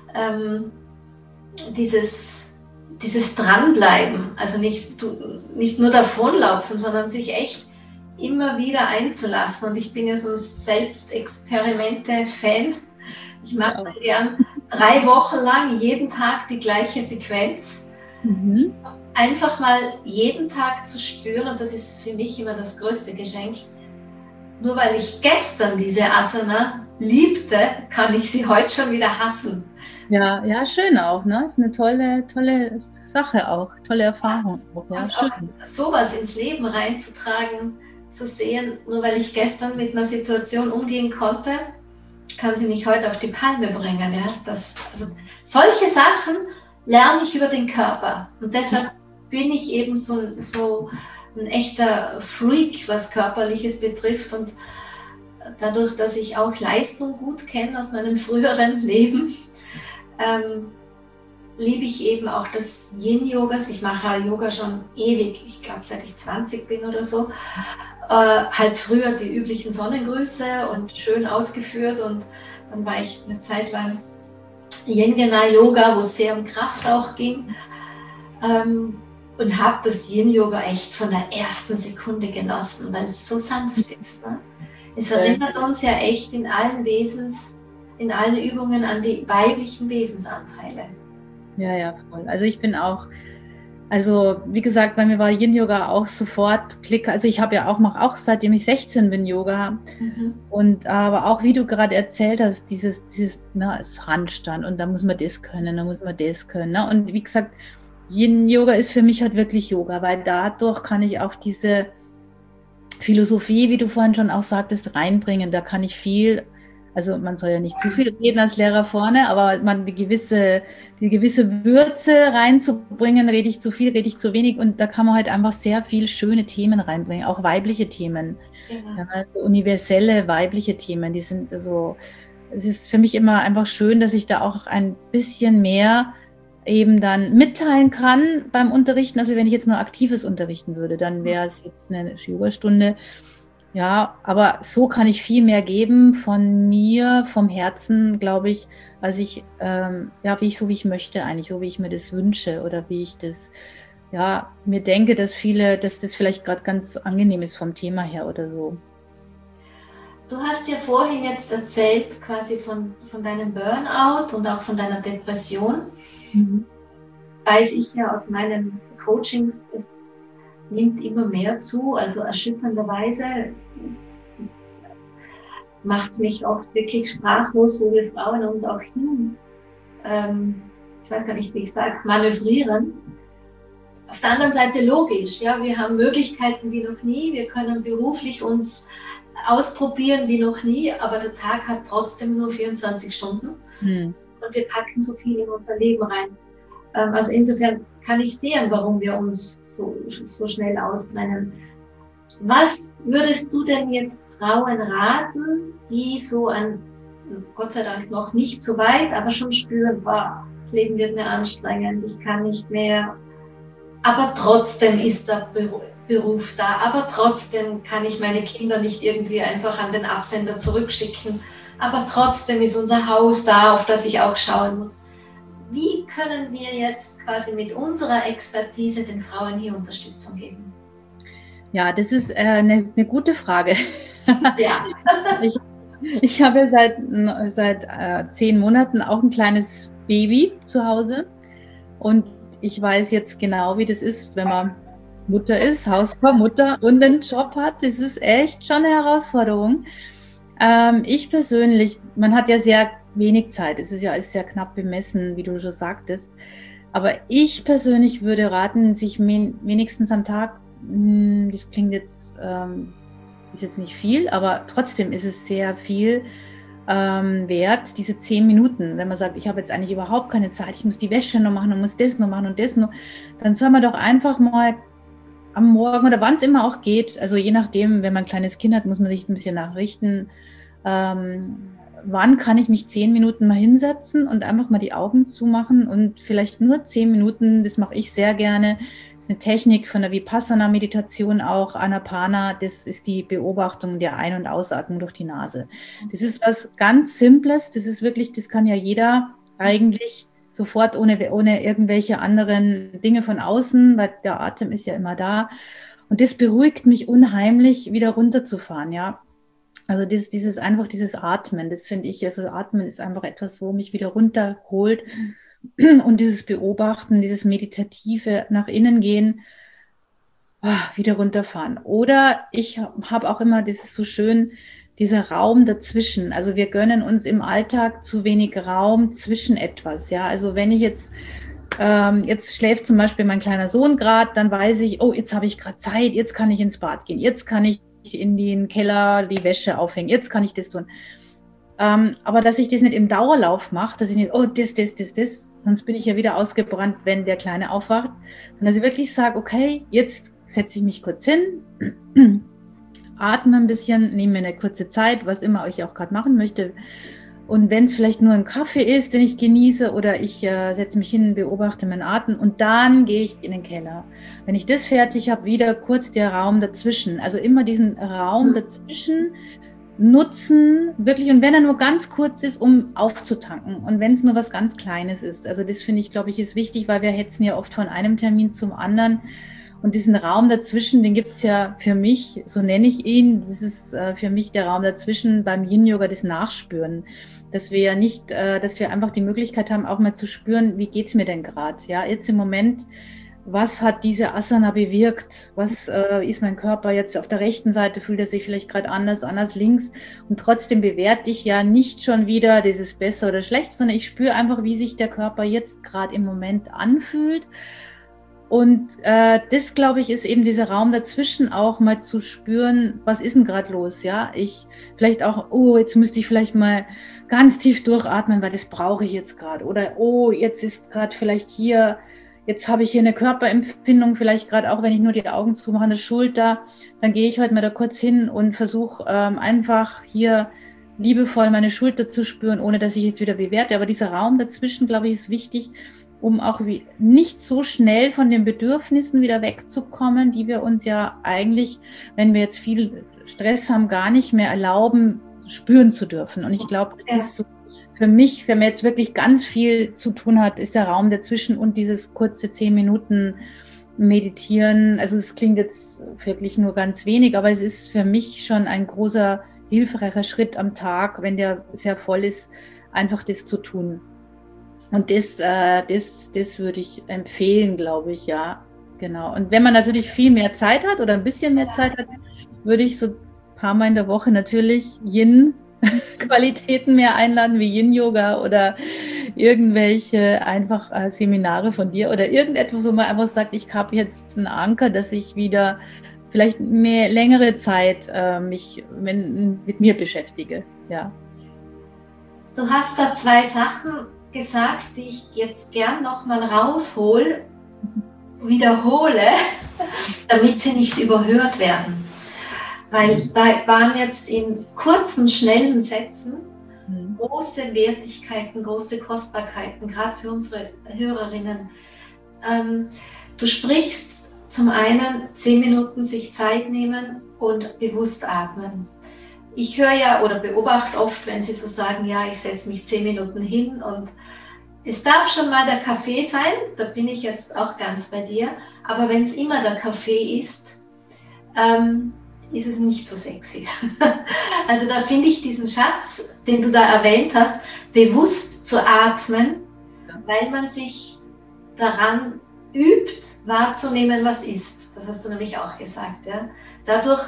dieses Dranbleiben, also nicht nur davonlaufen, sondern sich echt immer wieder einzulassen. Und ich bin ja so ein Selbstexperimente-Fan. Ich mache gern 3 Wochen lang jeden Tag die gleiche Sequenz. Einfach mal jeden Tag zu spüren, und das ist für mich immer das größte Geschenk. Nur weil ich gestern diese Asana liebte, kann ich sie heute schon wieder hassen. Ja, schön auch, ne? Ist eine tolle Sache auch, tolle Erfahrung. Ja, schön. Auch sowas ins Leben reinzutragen, zu sehen, nur weil ich gestern mit einer Situation umgehen konnte, kann sie mich heute auf die Palme bringen. Ja? Also solche Sachen lerne ich über den Körper. Und deshalb bin ich eben so ein echter Freak, was Körperliches betrifft. Und dadurch, dass ich auch Leistung gut kenne aus meinem früheren Leben, liebe ich eben auch das Yin-Yoga. Ich mache Yoga schon ewig, ich glaube seit ich 20 bin oder so. Halt früher die üblichen Sonnengrüße und schön ausgeführt, und dann war ich eine Zeit lang Yin-Yoga, wo es sehr um Kraft auch ging, und habe das Yin-Yoga echt von der ersten Sekunde genossen, weil es so sanft ist. Ne? Es erinnert uns ja echt in allen Übungen an die weiblichen Wesensanteile. Ja, voll. Also ich bin auch, wie gesagt, bei mir war Yin-Yoga auch sofort Klick. Also ich habe ja mache auch seitdem ich 16 bin Yoga. Und aber auch, wie du gerade erzählt hast, dieses das Handstand, und da muss man das können, da muss man das können. Ne? Und wie gesagt, Yin-Yoga ist für mich halt wirklich Yoga, weil dadurch kann ich auch diese Philosophie, wie du vorhin schon auch sagtest, reinbringen. Da kann ich viel, also man soll ja nicht zu viel reden als Lehrer vorne, aber die gewisse Würze reinzubringen, rede ich zu viel, rede ich zu wenig, und da kann man halt einfach sehr viel schöne Themen reinbringen, auch weibliche Themen, also universelle weibliche Themen, die sind also, es ist für mich immer einfach schön, dass ich da auch ein bisschen mehr eben dann mitteilen kann beim Unterrichten. Also wenn ich jetzt nur aktives unterrichten würde, dann wäre es jetzt eine Yogastunde. Ja, aber so kann ich viel mehr geben von mir, vom Herzen, glaube ich, als ich, wie ich möchte eigentlich, so wie ich mir das wünsche oder wie ich das, mir denke, dass das vielleicht gerade ganz angenehm ist vom Thema her oder so. Du hast ja vorhin jetzt erzählt quasi von deinem Burnout und auch von deiner Depression. Weiß ich ja aus meinen Coachings, es nimmt immer mehr zu, also erschütternderweise macht es mich oft wirklich sprachlos, wo wir Frauen uns auch ich weiß gar nicht, wie ich sage, manövrieren. Auf der anderen Seite logisch, ja, wir haben Möglichkeiten wie noch nie, wir können beruflich uns ausprobieren wie noch nie, aber der Tag hat trotzdem nur 24 Stunden und wir packen so viel in unser Leben rein. Also insofern kann ich sehen, warum wir uns so schnell ausbrennen. Was würdest du denn jetzt Frauen raten, die so Gott sei Dank noch nicht so weit, aber schon spüren, das Leben wird mir anstrengend, ich kann nicht mehr, aber trotzdem ist der Beruf da, aber trotzdem kann ich meine Kinder nicht irgendwie einfach an den Absender zurückschicken, aber trotzdem ist unser Haus da, auf das ich auch schauen muss. Wie können wir jetzt quasi mit unserer Expertise den Frauen hier Unterstützung geben? Ja, das ist eine gute Frage. Ja. Ich habe seit 10 Monaten auch ein kleines Baby zu Hause, und ich weiß jetzt genau, wie das ist, wenn man Mutter ist, Hausfrau, Mutter und einen Job hat. Das ist echt schon eine Herausforderung. Ich persönlich, man hat ja sehr wenig Zeit, es ist ja sehr knapp bemessen, wie du schon sagtest, aber ich persönlich würde raten, sich wenigstens am Tag, das klingt jetzt, ist jetzt nicht viel, aber trotzdem ist es sehr viel wert, diese 10 Minuten, wenn man sagt, ich habe jetzt eigentlich überhaupt keine Zeit, ich muss die Wäsche noch machen und muss das noch machen und das noch, dann soll man doch einfach mal am Morgen oder wann es immer auch geht, also je nachdem, wenn man ein kleines Kind hat, muss man sich ein bisschen nachrichten, wann kann ich mich 10 Minuten mal hinsetzen und einfach mal die Augen zumachen und vielleicht nur 10 Minuten, das mache ich sehr gerne, das ist eine Technik von der Vipassana-Meditation auch, Anapana, das ist die Beobachtung der Ein- und Ausatmung durch die Nase. Das ist was ganz Simples, das ist wirklich, das kann ja jeder eigentlich sofort ohne irgendwelche anderen Dinge von außen, weil der Atem ist ja immer da, und das beruhigt mich unheimlich, wieder runterzufahren, ja. Also dieses Atmen, das finde ich, also Atmen ist einfach etwas, wo mich wieder runterholt, und dieses Beobachten, dieses meditative nach innen gehen, wieder runterfahren. Oder ich habe auch immer, das ist so schön, dieser Raum dazwischen. Also wir gönnen uns im Alltag zu wenig Raum zwischen etwas. Ja, also wenn ich jetzt schläft zum Beispiel mein kleiner Sohn gerade, dann weiß ich, oh, jetzt habe ich gerade Zeit, jetzt kann ich ins Bad gehen, jetzt kann ich in den Keller die Wäsche aufhängen, jetzt kann ich das tun. Aber dass ich das nicht im Dauerlauf mache, dass ich nicht, oh, das, sonst bin ich ja wieder ausgebrannt, wenn der Kleine aufwacht, sondern dass ich wirklich sage, okay, jetzt setze ich mich kurz hin, atme ein bisschen, nehme mir eine kurze Zeit, was immer ich auch gerade machen möchte, Und wenn es vielleicht nur ein Kaffee ist, den ich genieße, oder ich setze mich hin, beobachte meinen Atem und dann gehe ich in den Keller. Wenn ich das fertig habe, wieder kurz der Raum dazwischen. Also immer diesen Raum dazwischen nutzen, wirklich, und wenn er nur ganz kurz ist, um aufzutanken, und wenn es nur was ganz Kleines ist. Also das finde ich, glaube ich, ist wichtig, weil wir hetzen ja oft von einem Termin zum anderen. Und diesen Raum dazwischen, den gibt es ja für mich, so nenne ich ihn, das ist für mich der Raum dazwischen beim Yin-Yoga, das Nachspüren. Dass wir ja nicht, dass wir einfach die Möglichkeit haben, auch mal zu spüren, wie geht es mir denn gerade? Ja, jetzt im Moment, was hat diese Asana bewirkt? Was ist mein Körper jetzt auf der rechten Seite? Fühlt er sich vielleicht gerade anders links? Und trotzdem bewerte ich ja nicht schon wieder dieses besser oder schlecht, sondern ich spüre einfach, wie sich der Körper jetzt gerade im Moment anfühlt. Und das, glaube ich, ist eben dieser Raum dazwischen, auch mal zu spüren, was ist denn gerade los, ja? Ich vielleicht auch, oh, jetzt müsste ich vielleicht mal ganz tief durchatmen, weil das brauche ich jetzt gerade. Oder, oh, jetzt ist gerade vielleicht hier, jetzt habe ich hier eine Körperempfindung, vielleicht gerade auch, wenn ich nur die Augen zumache, eine Schulter, dann gehe ich heute mal da kurz hin und versuche einfach hier liebevoll meine Schulter zu spüren, ohne dass ich jetzt wieder bewerte. Aber dieser Raum dazwischen, glaube ich, ist wichtig, um auch nicht so schnell von den Bedürfnissen wieder wegzukommen, die wir uns ja eigentlich, wenn wir jetzt viel Stress haben, gar nicht mehr erlauben, spüren zu dürfen. Und ich glaube, das ist so für mich, wenn man jetzt wirklich ganz viel zu tun hat, ist der Raum dazwischen und dieses kurze 10 Minuten Meditieren. Also es klingt jetzt wirklich nur ganz wenig, aber es ist für mich schon ein großer, hilfreicher Schritt am Tag, wenn der sehr voll ist, einfach das zu tun. Und das würde ich empfehlen, glaube ich, ja, genau. Und wenn man natürlich viel mehr Zeit hat oder ein bisschen mehr Zeit hat, würde ich so ein paar Mal in der Woche natürlich Yin-Qualitäten mehr einladen, wie Yin-Yoga oder irgendwelche einfach Seminare von dir oder irgendetwas, wo man einfach sagt, ich habe jetzt einen Anker, dass ich wieder vielleicht längere Zeit mich mit mir beschäftige, ja. Du hast da 2 Sachen gesagt, die ich jetzt gern nochmal wiederhole, damit sie nicht überhört werden. Weil da waren jetzt in kurzen, schnellen Sätzen große Wertigkeiten, große Kostbarkeiten, gerade für unsere Hörerinnen. Du sprichst zum einen 10 Minuten sich Zeit nehmen und bewusst atmen. Ich höre ja oder beobachte oft, wenn sie so sagen, ja, ich setze mich 10 Minuten hin und es darf schon mal der Kaffee sein, da bin ich jetzt auch ganz bei dir, aber wenn es immer der Kaffee ist, ist es nicht so sexy. Also da finde ich diesen Schatz, den du da erwähnt hast, bewusst zu atmen, weil man sich daran übt, wahrzunehmen, was ist. Das hast du nämlich auch gesagt. Ja? Dadurch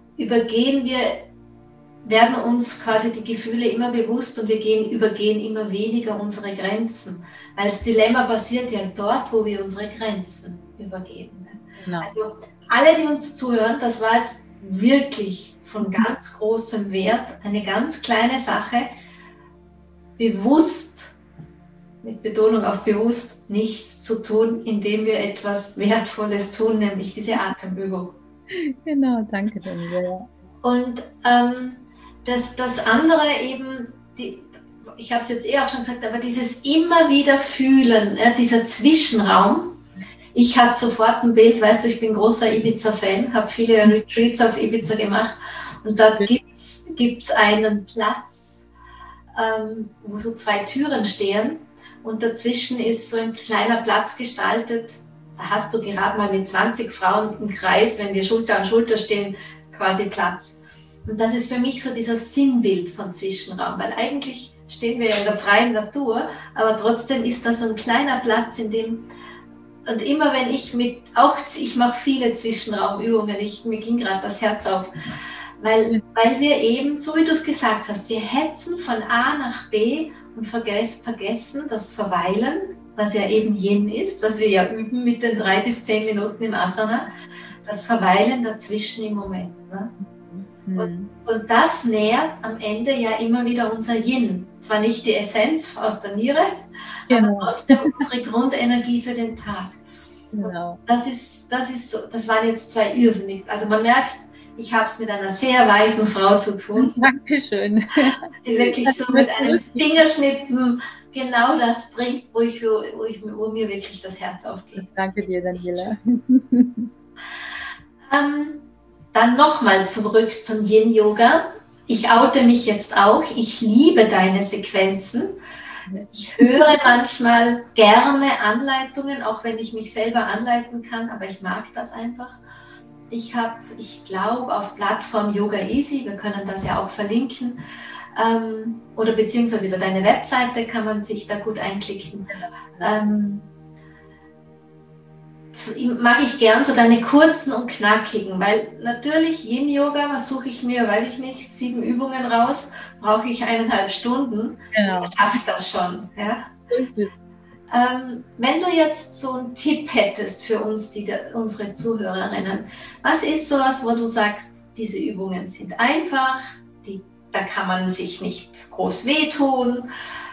werden uns quasi die Gefühle immer bewusst und wir übergehen immer weniger unsere Grenzen. Weil das Dilemma passiert ja dort, wo wir unsere Grenzen übergehen. Genau. Also alle, die uns zuhören, das war jetzt wirklich von ganz großem Wert, eine ganz kleine Sache, bewusst, mit Betonung auf bewusst, nichts zu tun, indem wir etwas Wertvolles tun, nämlich diese Atemübung. Genau, danke Daniela. Und das andere eben, ich habe es jetzt auch schon gesagt, aber dieses immer wieder fühlen, dieser Zwischenraum. Ich hatte sofort ein Bild, weißt du, ich bin großer Ibiza-Fan, habe viele Retreats auf Ibiza gemacht und dort gibt's einen Platz, wo so 2 Türen stehen und dazwischen ist so ein kleiner Platz gestaltet. Da hast du gerade mal mit 20 Frauen im Kreis, wenn wir Schulter an Schulter stehen, quasi Platz. Und das ist für mich so dieses Sinnbild von Zwischenraum, weil eigentlich stehen wir ja in der freien Natur, aber trotzdem ist das so ein kleiner Platz, in dem, und immer wenn ich mache viele Zwischenraumübungen, mir ging gerade das Herz auf, weil wir eben, so wie du es gesagt hast, wir hetzen von A nach B und vergessen das Verweilen, was ja eben Yin ist, was wir ja üben mit den 3 bis 10 Minuten im Asana, das Verweilen dazwischen im Moment. Ne? Und das nährt am Ende ja immer wieder unser Yin. Zwar nicht die Essenz aus der Niere, aber trotzdem unsere Grundenergie für den Tag. Genau. Das waren jetzt 2 irrsinnig. Also man merkt, ich habe es mit einer sehr weisen Frau zu tun. Dankeschön. Die wirklich so mit einem Fingerschnippen genau das bringt, wo mir wirklich das Herz aufgeht. Danke dir, Daniela. Dann nochmal zurück zum Yin-Yoga. Ich oute mich jetzt auch. Ich liebe deine Sequenzen. Ich höre manchmal gerne Anleitungen, auch wenn ich mich selber anleiten kann, aber ich mag das einfach. Ich glaube, auf Plattform Yoga Easy, wir können das ja auch verlinken, oder beziehungsweise über deine Webseite kann man sich da gut einklicken. Mag ich gern so deine kurzen und knackigen, weil natürlich Yin-Yoga, suche ich mir, weiß ich nicht, 7 Übungen raus, brauche ich 1,5 Stunden. Genau. Ich schaffe das schon. Ja? So ist es. Wenn du jetzt so einen Tipp hättest für uns, unsere Zuhörerinnen, was ist sowas, wo du sagst, diese Übungen sind einfach, da kann man sich nicht groß wehtun.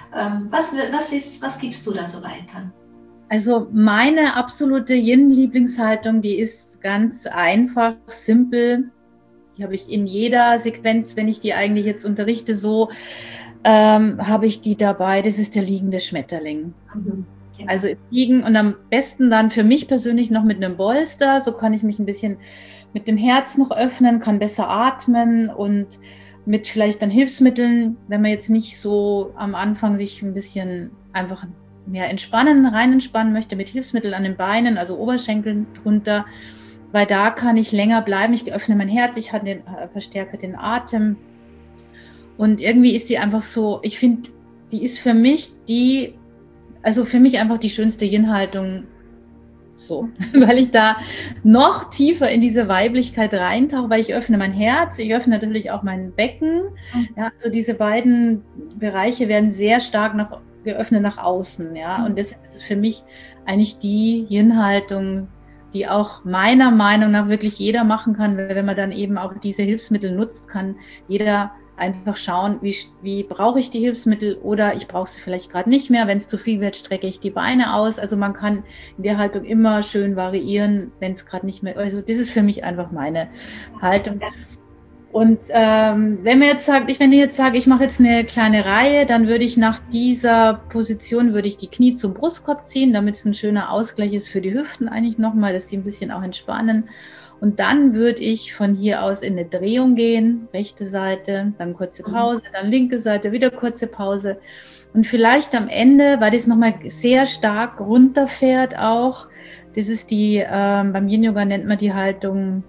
Was gibst du da so weiter? Also meine absolute Yin-Lieblingshaltung, die ist ganz einfach, simpel. Die habe ich in jeder Sequenz, wenn ich die eigentlich jetzt unterrichte, so habe ich die dabei. Das ist der liegende Schmetterling. Mhm. Genau. Also liegen und am besten dann für mich persönlich noch mit einem Bolster. So kann ich mich ein bisschen mit dem Herz noch öffnen, kann besser atmen und mit vielleicht dann Hilfsmitteln, wenn man jetzt nicht so am Anfang sich ein bisschen einfach mehr rein entspannen möchte, mit Hilfsmitteln an den Beinen, also Oberschenkeln drunter, weil da kann ich länger bleiben. Ich öffne mein Herz, ich verstärke den Atem und irgendwie ist die einfach so, ich finde, die ist für mich einfach die schönste Yin-Haltung so, weil ich da noch tiefer in diese Weiblichkeit reintauche, weil ich öffne mein Herz, ich öffne natürlich auch mein Becken, ja, also diese beiden Bereiche werden sehr stark geöffnet nach außen, ja, und deshalb ist es für mich eigentlich die Yin-Haltung, die auch meiner Meinung nach wirklich jeder machen kann, wenn man dann eben auch diese Hilfsmittel nutzt, kann jeder einfach schauen, wie brauche ich die Hilfsmittel oder ich brauche sie vielleicht gerade nicht mehr. Wenn es zu viel wird, strecke ich die Beine aus. Also man kann in der Haltung immer schön variieren, wenn es gerade nicht mehr, also das ist für mich einfach meine Haltung. Und wenn ich jetzt sage, ich mache jetzt eine kleine Reihe, dann würde ich nach dieser Position, die Knie zum Brustkorb ziehen, damit es ein schöner Ausgleich ist für die Hüften eigentlich nochmal, dass die ein bisschen auch entspannen. Und dann würde ich von hier aus in eine Drehung gehen, rechte Seite, dann kurze Pause, dann linke Seite, wieder kurze Pause. Und vielleicht am Ende, weil das nochmal sehr stark runterfährt auch, das ist beim Yin-Yoga nennt man die Haltung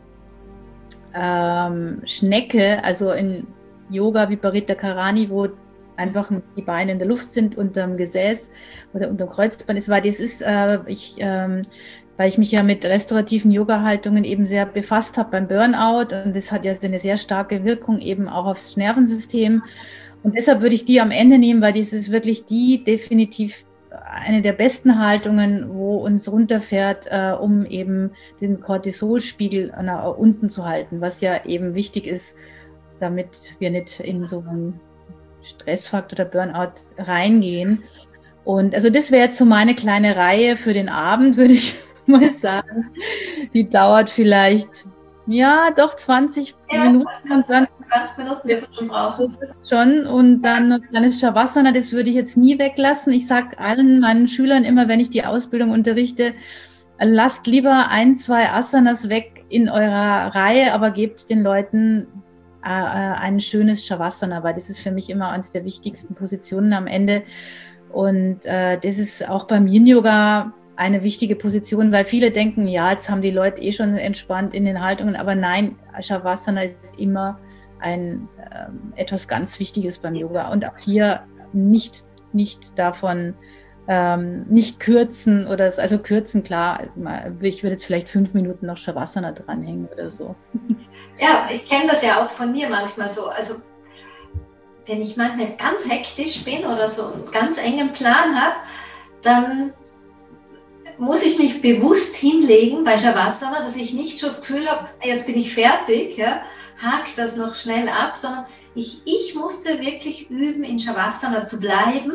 Schnecke, also in Yoga Viparita Karani, wo einfach die Beine in der Luft sind, unterm Gesäß oder unterm Kreuzband ist, weil das ist, weil ich mich ja mit restaurativen Yoga-Haltungen eben sehr befasst habe beim Burnout und das hat ja eine sehr starke Wirkung eben auch aufs Nervensystem und deshalb würde ich die am Ende nehmen, weil das ist wirklich definitiv eine der besten Haltungen, wo uns runterfährt, um eben den Cortisolspiegel nach unten zu halten, was ja eben wichtig ist, damit wir nicht in so einen Stressfaktor oder Burnout reingehen. Und also das wäre jetzt so meine kleine Reihe für den Abend, würde ich mal sagen. Die dauert vielleicht, ja, doch 20 Minuten. 20 Minuten wird man schon brauchen. Das ist schon. Und dann noch kleines Shavasana, das würde ich jetzt nie weglassen. Ich sage allen meinen Schülern immer, wenn ich die Ausbildung unterrichte, lasst lieber 1, 2 Asanas weg in eurer Reihe, aber gebt den Leuten ein schönes Shavasana, weil das ist für mich immer eines der wichtigsten Positionen am Ende. Und das ist auch beim Yin-Yoga eine wichtige Position, weil viele denken, ja, jetzt haben die Leute schon entspannt in den Haltungen, aber nein, Shavasana ist immer etwas ganz Wichtiges beim Yoga und auch hier nicht davon, nicht kürzen oder also kürzen, klar, ich würde jetzt vielleicht 5 Minuten noch Shavasana dranhängen oder so. Ja, ich kenne das ja auch von mir manchmal so, also wenn ich manchmal ganz hektisch bin oder so einen ganz engen Plan habe, dann muss ich mich bewusst hinlegen bei Shavasana, dass ich nicht schon das Gefühl habe, jetzt bin ich fertig, ja, hake das noch schnell ab, sondern ich musste wirklich üben, in Shavasana zu bleiben.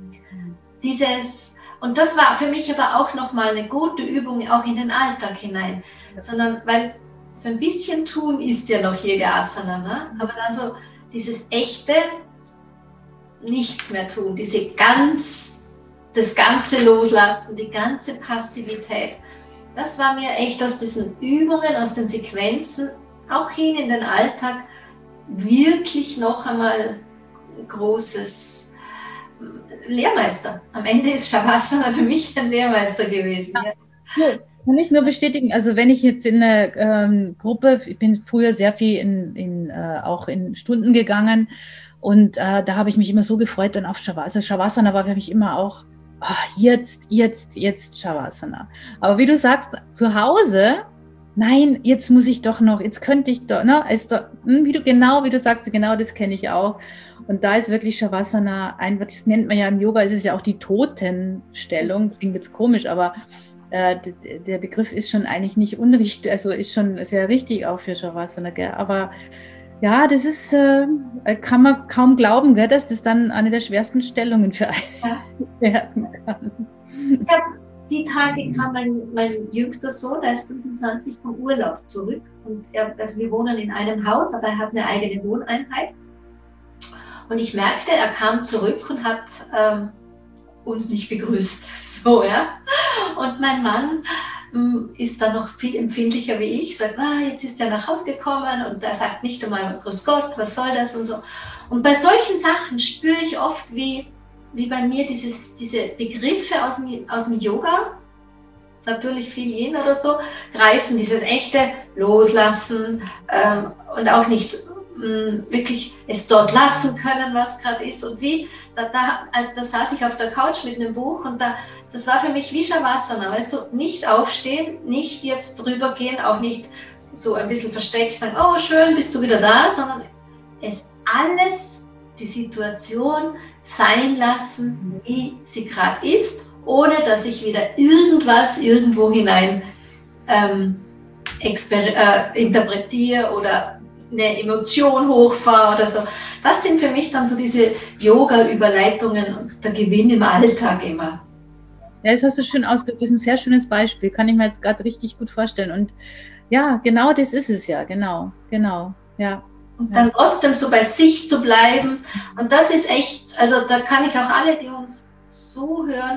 Und das war für mich aber auch nochmal eine gute Übung, auch in den Alltag hinein, sondern weil so ein bisschen tun ist ja noch Yoga Asana, ne? Aber dann so dieses echte nichts mehr tun, das ganze Loslassen, die ganze Passivität. Das war mir echt aus diesen Übungen, aus den Sequenzen, auch hin in den Alltag, wirklich noch einmal ein großes Lehrmeister. Am Ende ist Shavasana für mich ein Lehrmeister gewesen. Ja. Kann ich nur bestätigen, also wenn ich jetzt in eine Gruppe, ich bin früher sehr viel auch in Stunden gegangen und da habe ich mich immer so gefreut dann auf Shavasana. Also Shavasana war für mich immer auch, jetzt Shavasana. Aber wie du sagst, zu Hause, nein, jetzt muss ich doch noch, jetzt könnte ich doch, ne, wie du sagst, genau das kenne ich auch. Und da ist wirklich Shavasana, das nennt man ja im Yoga, es ist ja auch die Totenstellung, klingt jetzt komisch, aber der Begriff ist schon eigentlich nicht unrichtig, also ist schon sehr richtig auch für Shavasana, gell? Aber ja, das ist, kann man kaum glauben, gell, dass das dann eine der schwersten Stellungen für einen werden kann. Die Tage kam mein jüngster Sohn, der ist 25 vom Urlaub zurück und also wir wohnen in einem Haus, aber er hat eine eigene Wohneinheit und ich merkte, er kam zurück und hat uns nicht begrüßt, so, ja. Und mein Mann ist dann noch viel empfindlicher wie ich, sagt, jetzt ist er nach Hause gekommen und er sagt nicht einmal Grüß Gott, was soll das und so. Und bei solchen Sachen spüre ich oft, wie bei mir diese Begriffe aus dem Yoga, natürlich viel Yin oder so, greifen, dieses echte Loslassen und auch nicht wirklich es dort lassen können, was gerade ist. Und da saß ich auf der Couch mit einem Buch und das war für mich wie Shavasana, weißt du, nicht aufstehen, nicht jetzt drüber gehen, auch nicht so ein bisschen versteckt sagen, oh schön, bist du wieder da, sondern es alles, die Situation sein lassen, wie sie gerade ist, ohne dass ich wieder irgendwas irgendwo hinein interpretiere oder eine Emotion hochfahre oder so. Das sind für mich dann so diese Yoga-Überleitungen und der Gewinn im Alltag immer. Ja, das hast du schön ausgedrückt. Das ist ein sehr schönes Beispiel. Kann ich mir jetzt gerade richtig gut vorstellen. Und ja, genau das ist es ja. Genau. Ja. Und dann trotzdem so bei sich zu bleiben. Und das ist echt, also da kann ich auch alle, die uns zuhören,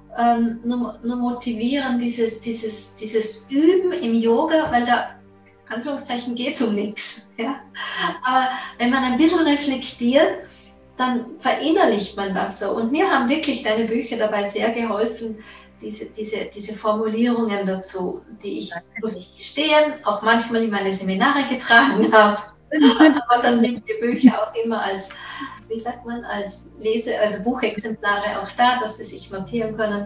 nur motivieren, dieses Üben im Yoga, weil da Anführungszeichen geht es um nichts. Ja? Aber wenn man ein bisschen reflektiert, dann verinnerlicht man das so. Und mir haben wirklich deine Bücher dabei sehr geholfen, diese Formulierungen dazu, die ich, muss ich gestehen, auch manchmal in meine Seminare getragen habe. Aber dann liegen die Bücher auch immer als, wie sagt man, als Buchexemplare auch da, dass sie sich notieren können.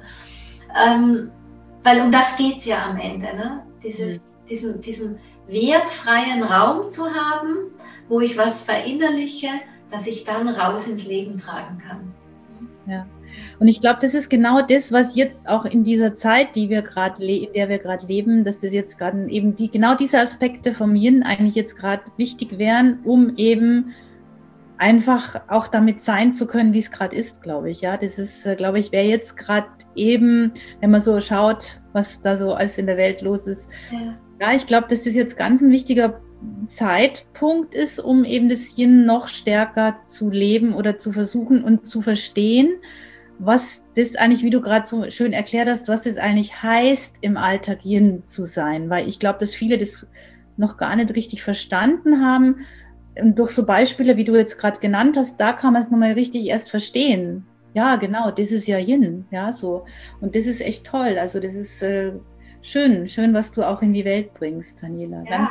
Weil um das geht es ja am Ende, ne? Diesen wertfreien Raum zu haben, wo ich was verinnerliche, dass ich dann raus ins Leben tragen kann. Ja. Und ich glaube, das ist genau das, was jetzt auch in dieser Zeit, in der wir gerade leben, dass das jetzt gerade eben genau diese Aspekte vom Yin eigentlich jetzt gerade wichtig wären, um eben einfach auch damit sein zu können, wie es gerade ist, glaube ich. Ja, das ist, glaube ich, wäre jetzt gerade eben, wenn man so schaut, was da so alles in der Welt los ist. Ja, ich glaube, dass das jetzt ganz ein wichtiger Zeitpunkt ist, um eben das Yin noch stärker zu leben oder zu versuchen und zu verstehen, was das eigentlich, wie du gerade so schön erklärt hast, was das eigentlich heißt, im Alltag Yin zu sein. Weil ich glaube, dass viele das noch gar nicht richtig verstanden haben. Und durch so Beispiele, wie du jetzt gerade genannt hast, da kann man es nochmal richtig erst verstehen. Ja, genau, das ist ja Yin. Ja, so. Und das ist echt toll. Also das ist schön, was du auch in die Welt bringst, Daniela. Ja.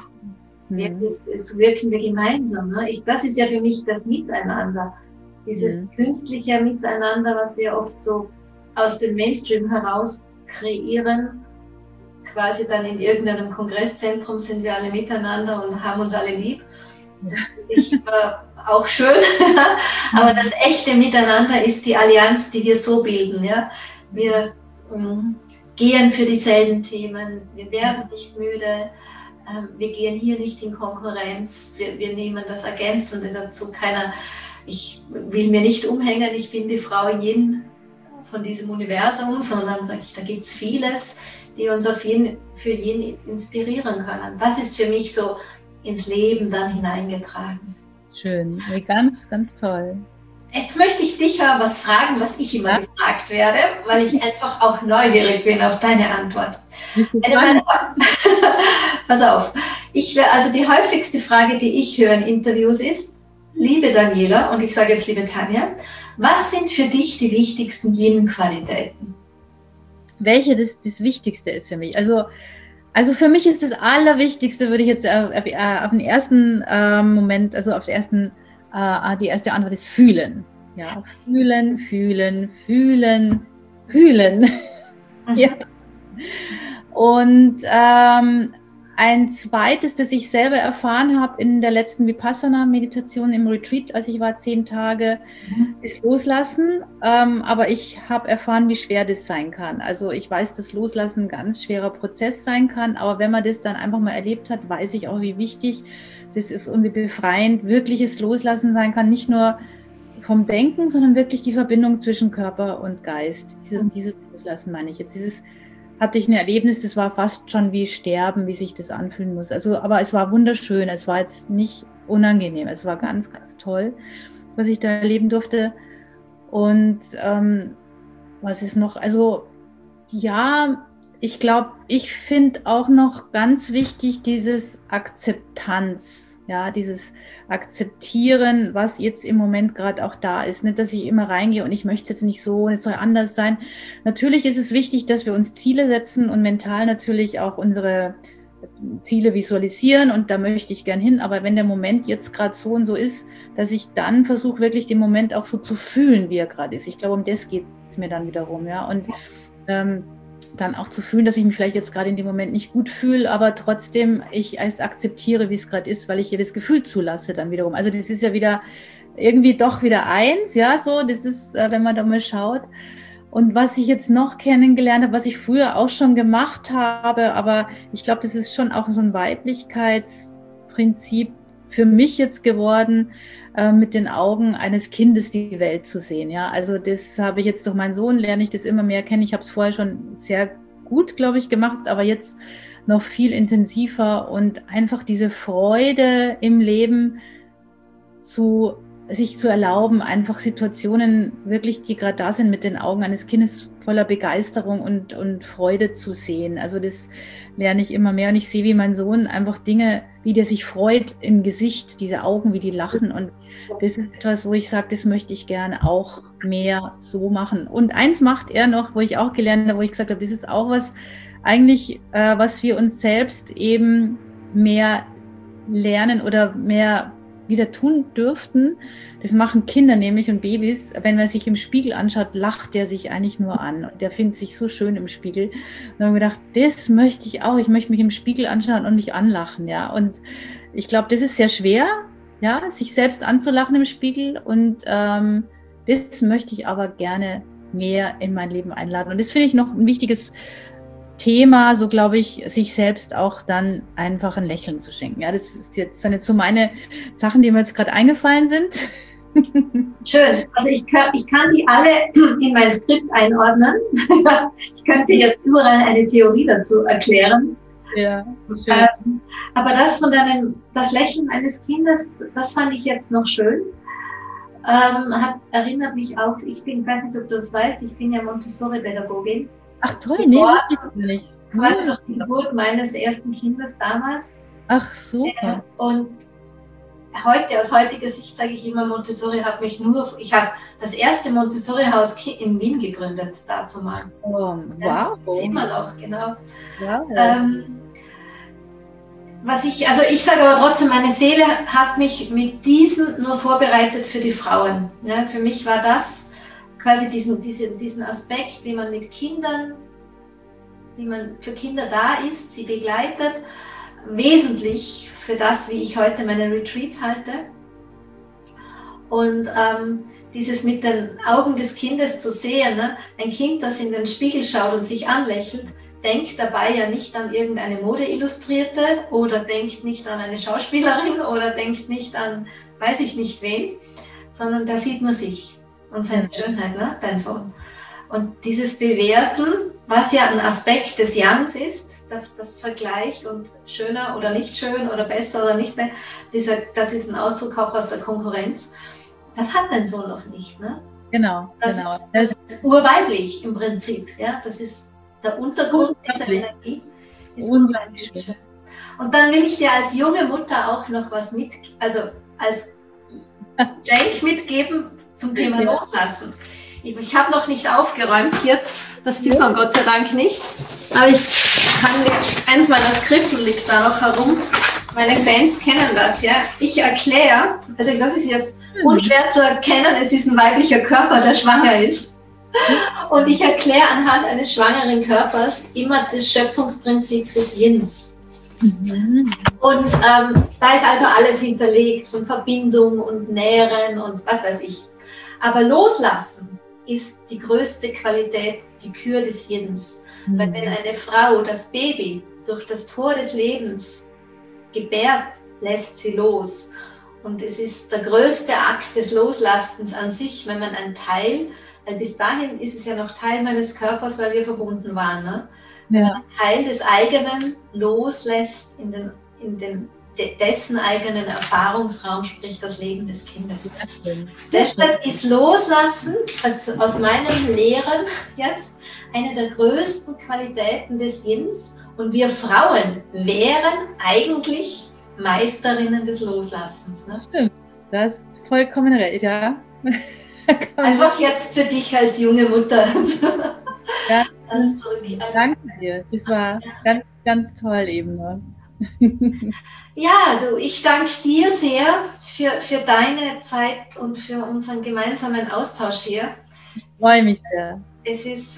So wirken wir gemeinsam. Ne? Das ist ja für mich das Miteinander. Dieses künstliche Miteinander, was wir oft so aus dem Mainstream heraus kreieren. Quasi dann in irgendeinem Kongresszentrum sind wir alle miteinander und haben uns alle lieb. Das finde ich auch schön. Aber das echte Miteinander ist die Allianz, die wir so bilden. Ja? Wir gehen für dieselben Themen, wir werden nicht müde. Wir gehen hier nicht in Konkurrenz, wir nehmen das Ergänzende dazu. Ich will mir nicht umhängen, ich bin die Frau Yin von diesem Universum, sondern sage ich, da gibt es vieles. die uns für Yin inspirieren können. Das ist für mich so ins Leben dann hineingetragen. Schön, ganz, ganz toll. Jetzt möchte ich dich aber was fragen, was ich immer gefragt werde, weil ich einfach auch neugierig bin auf deine Antwort. Pass auf, also die häufigste Frage, die ich höre in Interviews ist, liebe Daniela, und ich sage jetzt liebe Tanja, was sind für dich die wichtigsten Yin-Qualitäten? Welche das Wichtigste ist für mich? Also für mich ist das Allerwichtigste, würde ich jetzt auf den ersten Moment, also auf den ersten die erste Antwort ist fühlen. Ja, fühlen, fühlen, fühlen, fühlen. Ja. Und ein zweites, das ich selber erfahren habe in der letzten Vipassana-Meditation im Retreat, als ich war 10 Tage, ist Loslassen. Aber ich habe erfahren, wie schwer das sein kann. Also ich weiß, dass Loslassen ein ganz schwerer Prozess sein kann. Aber wenn man das dann einfach mal erlebt hat, weiß ich auch, wie wichtig das ist und wie befreiend wirkliches Loslassen sein kann. Nicht nur vom Denken, sondern wirklich die Verbindung zwischen Körper und Geist. Dieses Loslassen meine ich jetzt. Hatte ich ein Erlebnis, das war fast schon wie Sterben, wie sich das anfühlen muss. Also, aber es war wunderschön. Es war jetzt nicht unangenehm. Es war ganz, ganz toll, was ich da erleben durfte. Und was ist noch? Also ja, ich finde auch noch ganz wichtig dieses Akzeptanz, ja, dieses Akzeptieren, was jetzt im Moment gerade auch da ist. Nicht, dass ich immer reingehe und ich möchte es jetzt nicht so und es soll anders sein. Natürlich ist es wichtig, dass wir uns Ziele setzen und mental natürlich auch unsere Ziele visualisieren und da möchte ich gern hin. Aber wenn der Moment jetzt gerade so und so ist, dass ich dann versuche, wirklich den Moment auch so zu fühlen, wie er gerade ist. Ich glaube, um das geht es mir dann wiederum, ja. Und dann auch zu fühlen, dass ich mich vielleicht jetzt gerade in dem Moment nicht gut fühle, aber trotzdem ich es akzeptiere, wie es gerade ist, weil ich ihr das Gefühl zulasse dann wiederum. Also das ist ja wieder irgendwie doch wieder eins, ja, so, das ist, wenn man da mal schaut. Und was ich jetzt noch kennengelernt habe, was ich früher auch schon gemacht habe, aber ich glaube, das ist schon auch so ein Weiblichkeitsprinzip für mich jetzt geworden, mit den Augen eines Kindes die Welt zu sehen. Ja, also das habe ich jetzt durch meinen Sohn, lerne ich das immer mehr kennen. Ich habe es vorher schon sehr gut, glaube ich, gemacht, aber jetzt noch viel intensiver und einfach diese Freude im Leben sich zu erlauben, einfach Situationen wirklich, die gerade da sind, mit den Augen eines Kindes voller Begeisterung und Freude zu sehen. Also das lerne ich immer mehr und ich sehe, wie mein Sohn einfach Dinge, wie der sich freut im Gesicht, diese Augen, wie die lachen und das ist etwas, wo ich sage, das möchte ich gerne auch mehr so machen. Und eins macht er noch, wo ich auch gelernt habe, wo ich gesagt habe, das ist auch was eigentlich, was wir uns selbst eben mehr lernen oder mehr wieder tun dürften. Das machen Kinder nämlich und Babys. Wenn man sich im Spiegel anschaut, lacht der sich eigentlich nur an. Und der findet sich so schön im Spiegel. Und dann habe ich gedacht, das möchte ich auch. Ich möchte mich im Spiegel anschauen und mich anlachen. Ja. Und ich glaube, das ist sehr schwer, ja, sich selbst anzulachen im Spiegel. Und das möchte ich aber gerne mehr in mein Leben einladen. Und das finde ich noch ein wichtiges Thema, so glaube ich, sich selbst auch dann einfach ein Lächeln zu schenken. Ja, das sind jetzt so meine Sachen, die mir jetzt gerade eingefallen sind. Schön. Also ich kann die alle in mein Skript einordnen. Ich könnte jetzt überall eine Theorie dazu erklären. Ja, schön. Aber das das Lächeln eines Kindes, das fand ich jetzt noch schön. Erinnert mich auch, ich weiß nicht, ob du das weißt, ich bin ja Montessori-Pädagogin. Ach toll, nee, wusste ich nicht. Quasi durch die Geburt meines ersten Kindes damals. Ach, super. Und aus heutiger Sicht sage ich immer, Montessori ich habe das erste Montessori-Haus in Wien gegründet, dazu mal. Oh, wow. Das sieht man auch, genau. Wow. Ich sage aber trotzdem, meine Seele hat mich mit diesem nur vorbereitet für die Frauen. Ja, für mich war das quasi diesen Aspekt, wie man für Kinder da ist, sie begleitet, wesentlich für das, wie ich heute meine Retreats halte. Und dieses mit den Augen des Kindes zu sehen, ne? Ein Kind, das in den Spiegel schaut und sich anlächelt, denkt dabei ja nicht an irgendeine Modeillustrierte oder denkt nicht an eine Schauspielerin oder denkt nicht an weiß ich nicht wen, sondern der sieht nur sich und seine Schönheit, ne? Dein Sohn. Und dieses Bewerten was ja ein Aspekt des Yangs ist, das Vergleich und schöner oder nicht schön oder besser oder nicht mehr, das ist ein Ausdruck auch aus der Konkurrenz. Das hat dein Sohn noch nicht, ne? Genau. Das ist urweiblich im Prinzip, ja? Das ist der Untergrund dieser Energie. Ist unweiblich. Und dann will ich dir als junge Mutter auch noch was als Denk mitgeben zum Thema Loslassen. Ich habe noch nicht aufgeräumt hier, das sieht man Gott sei Dank nicht, aber eins meiner Skripten liegt da noch herum. Meine Fans kennen das, ja. Ich erkläre, also das ist jetzt unschwer zu erkennen, es ist ein weiblicher Körper, der schwanger ist. Und ich erkläre anhand eines schwangeren Körpers immer das Schöpfungsprinzip des Yins. Und da ist also alles hinterlegt, von Verbindung und Nähren und was weiß ich. Aber Loslassen ist die größte Qualität, die Kür des Yins. Weil wenn eine Frau das Baby durch das Tor des Lebens gebärt, lässt sie los. Und es ist der größte Akt des Loslassens an sich, wenn man ein Teil, weil bis dahin ist es ja noch Teil meines Körpers, weil wir verbunden waren, ne? Wenn man einen Teil des eigenen loslässt in dessen eigenen Erfahrungsraum, sprich das Leben des Kindes. Deshalb ist Loslassen, also aus meinem Lehren jetzt, eine der größten Qualitäten des Yins. Und wir Frauen wären eigentlich Meisterinnen des Loslassens. Ne? Stimmt, das ist vollkommen recht, ja. Einfach jetzt für dich als junge Mutter. Ja, danke dir, das war ganz, ganz toll eben. Ja, also ich danke dir sehr für deine Zeit und für unseren gemeinsamen Austausch hier. Ich freue mich sehr. Es ist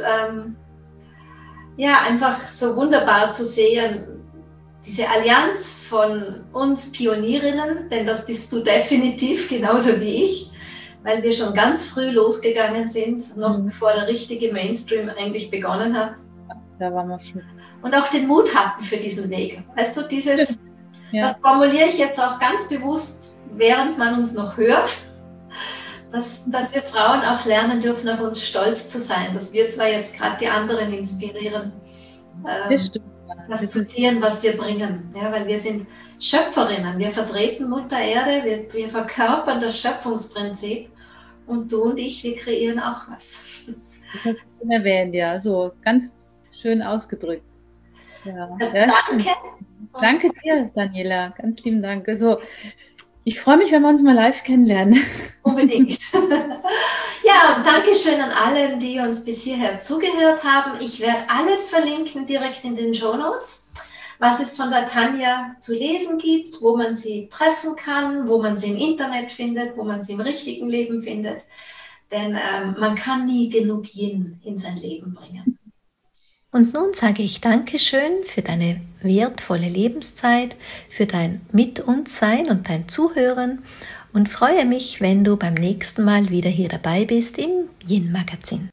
einfach so wunderbar zu sehen, diese Allianz von uns Pionierinnen, denn das bist du definitiv genauso wie ich, weil wir schon ganz früh losgegangen sind, noch bevor der richtige Mainstream eigentlich begonnen hat. Da waren wir schon. Und auch den Mut hatten für diesen Weg. Weißt du, das formuliere ich jetzt auch ganz bewusst, während man uns noch hört, dass wir Frauen auch lernen dürfen, auf uns stolz zu sein, dass wir zwar jetzt gerade die anderen inspirieren, das zu sehen, was wir bringen. Ja, weil wir sind Schöpferinnen, wir vertreten Mutter Erde, wir verkörpern das Schöpfungsprinzip und du und ich, wir kreieren auch was. Das hast du erwähnt, ja, so ganz schön ausgedrückt. Ja. Danke. Danke dir, Daniela, ganz lieben Dank. Also, ich freue mich, wenn wir uns mal live kennenlernen. Unbedingt. Ja, und Dankeschön an alle, die uns bis hierher zugehört haben. Ich werde alles verlinken direkt in den Shownotes, was es von der Tanja zu lesen gibt, wo man sie treffen kann, wo man sie im Internet findet, wo man sie im richtigen Leben findet. Denn man kann nie genug Yin in sein Leben bringen. Und nun sage ich Dankeschön für deine wertvolle Lebenszeit, für dein Mit uns Sein und dein Zuhören und freue mich, wenn du beim nächsten Mal wieder hier dabei bist im Yin Magazin.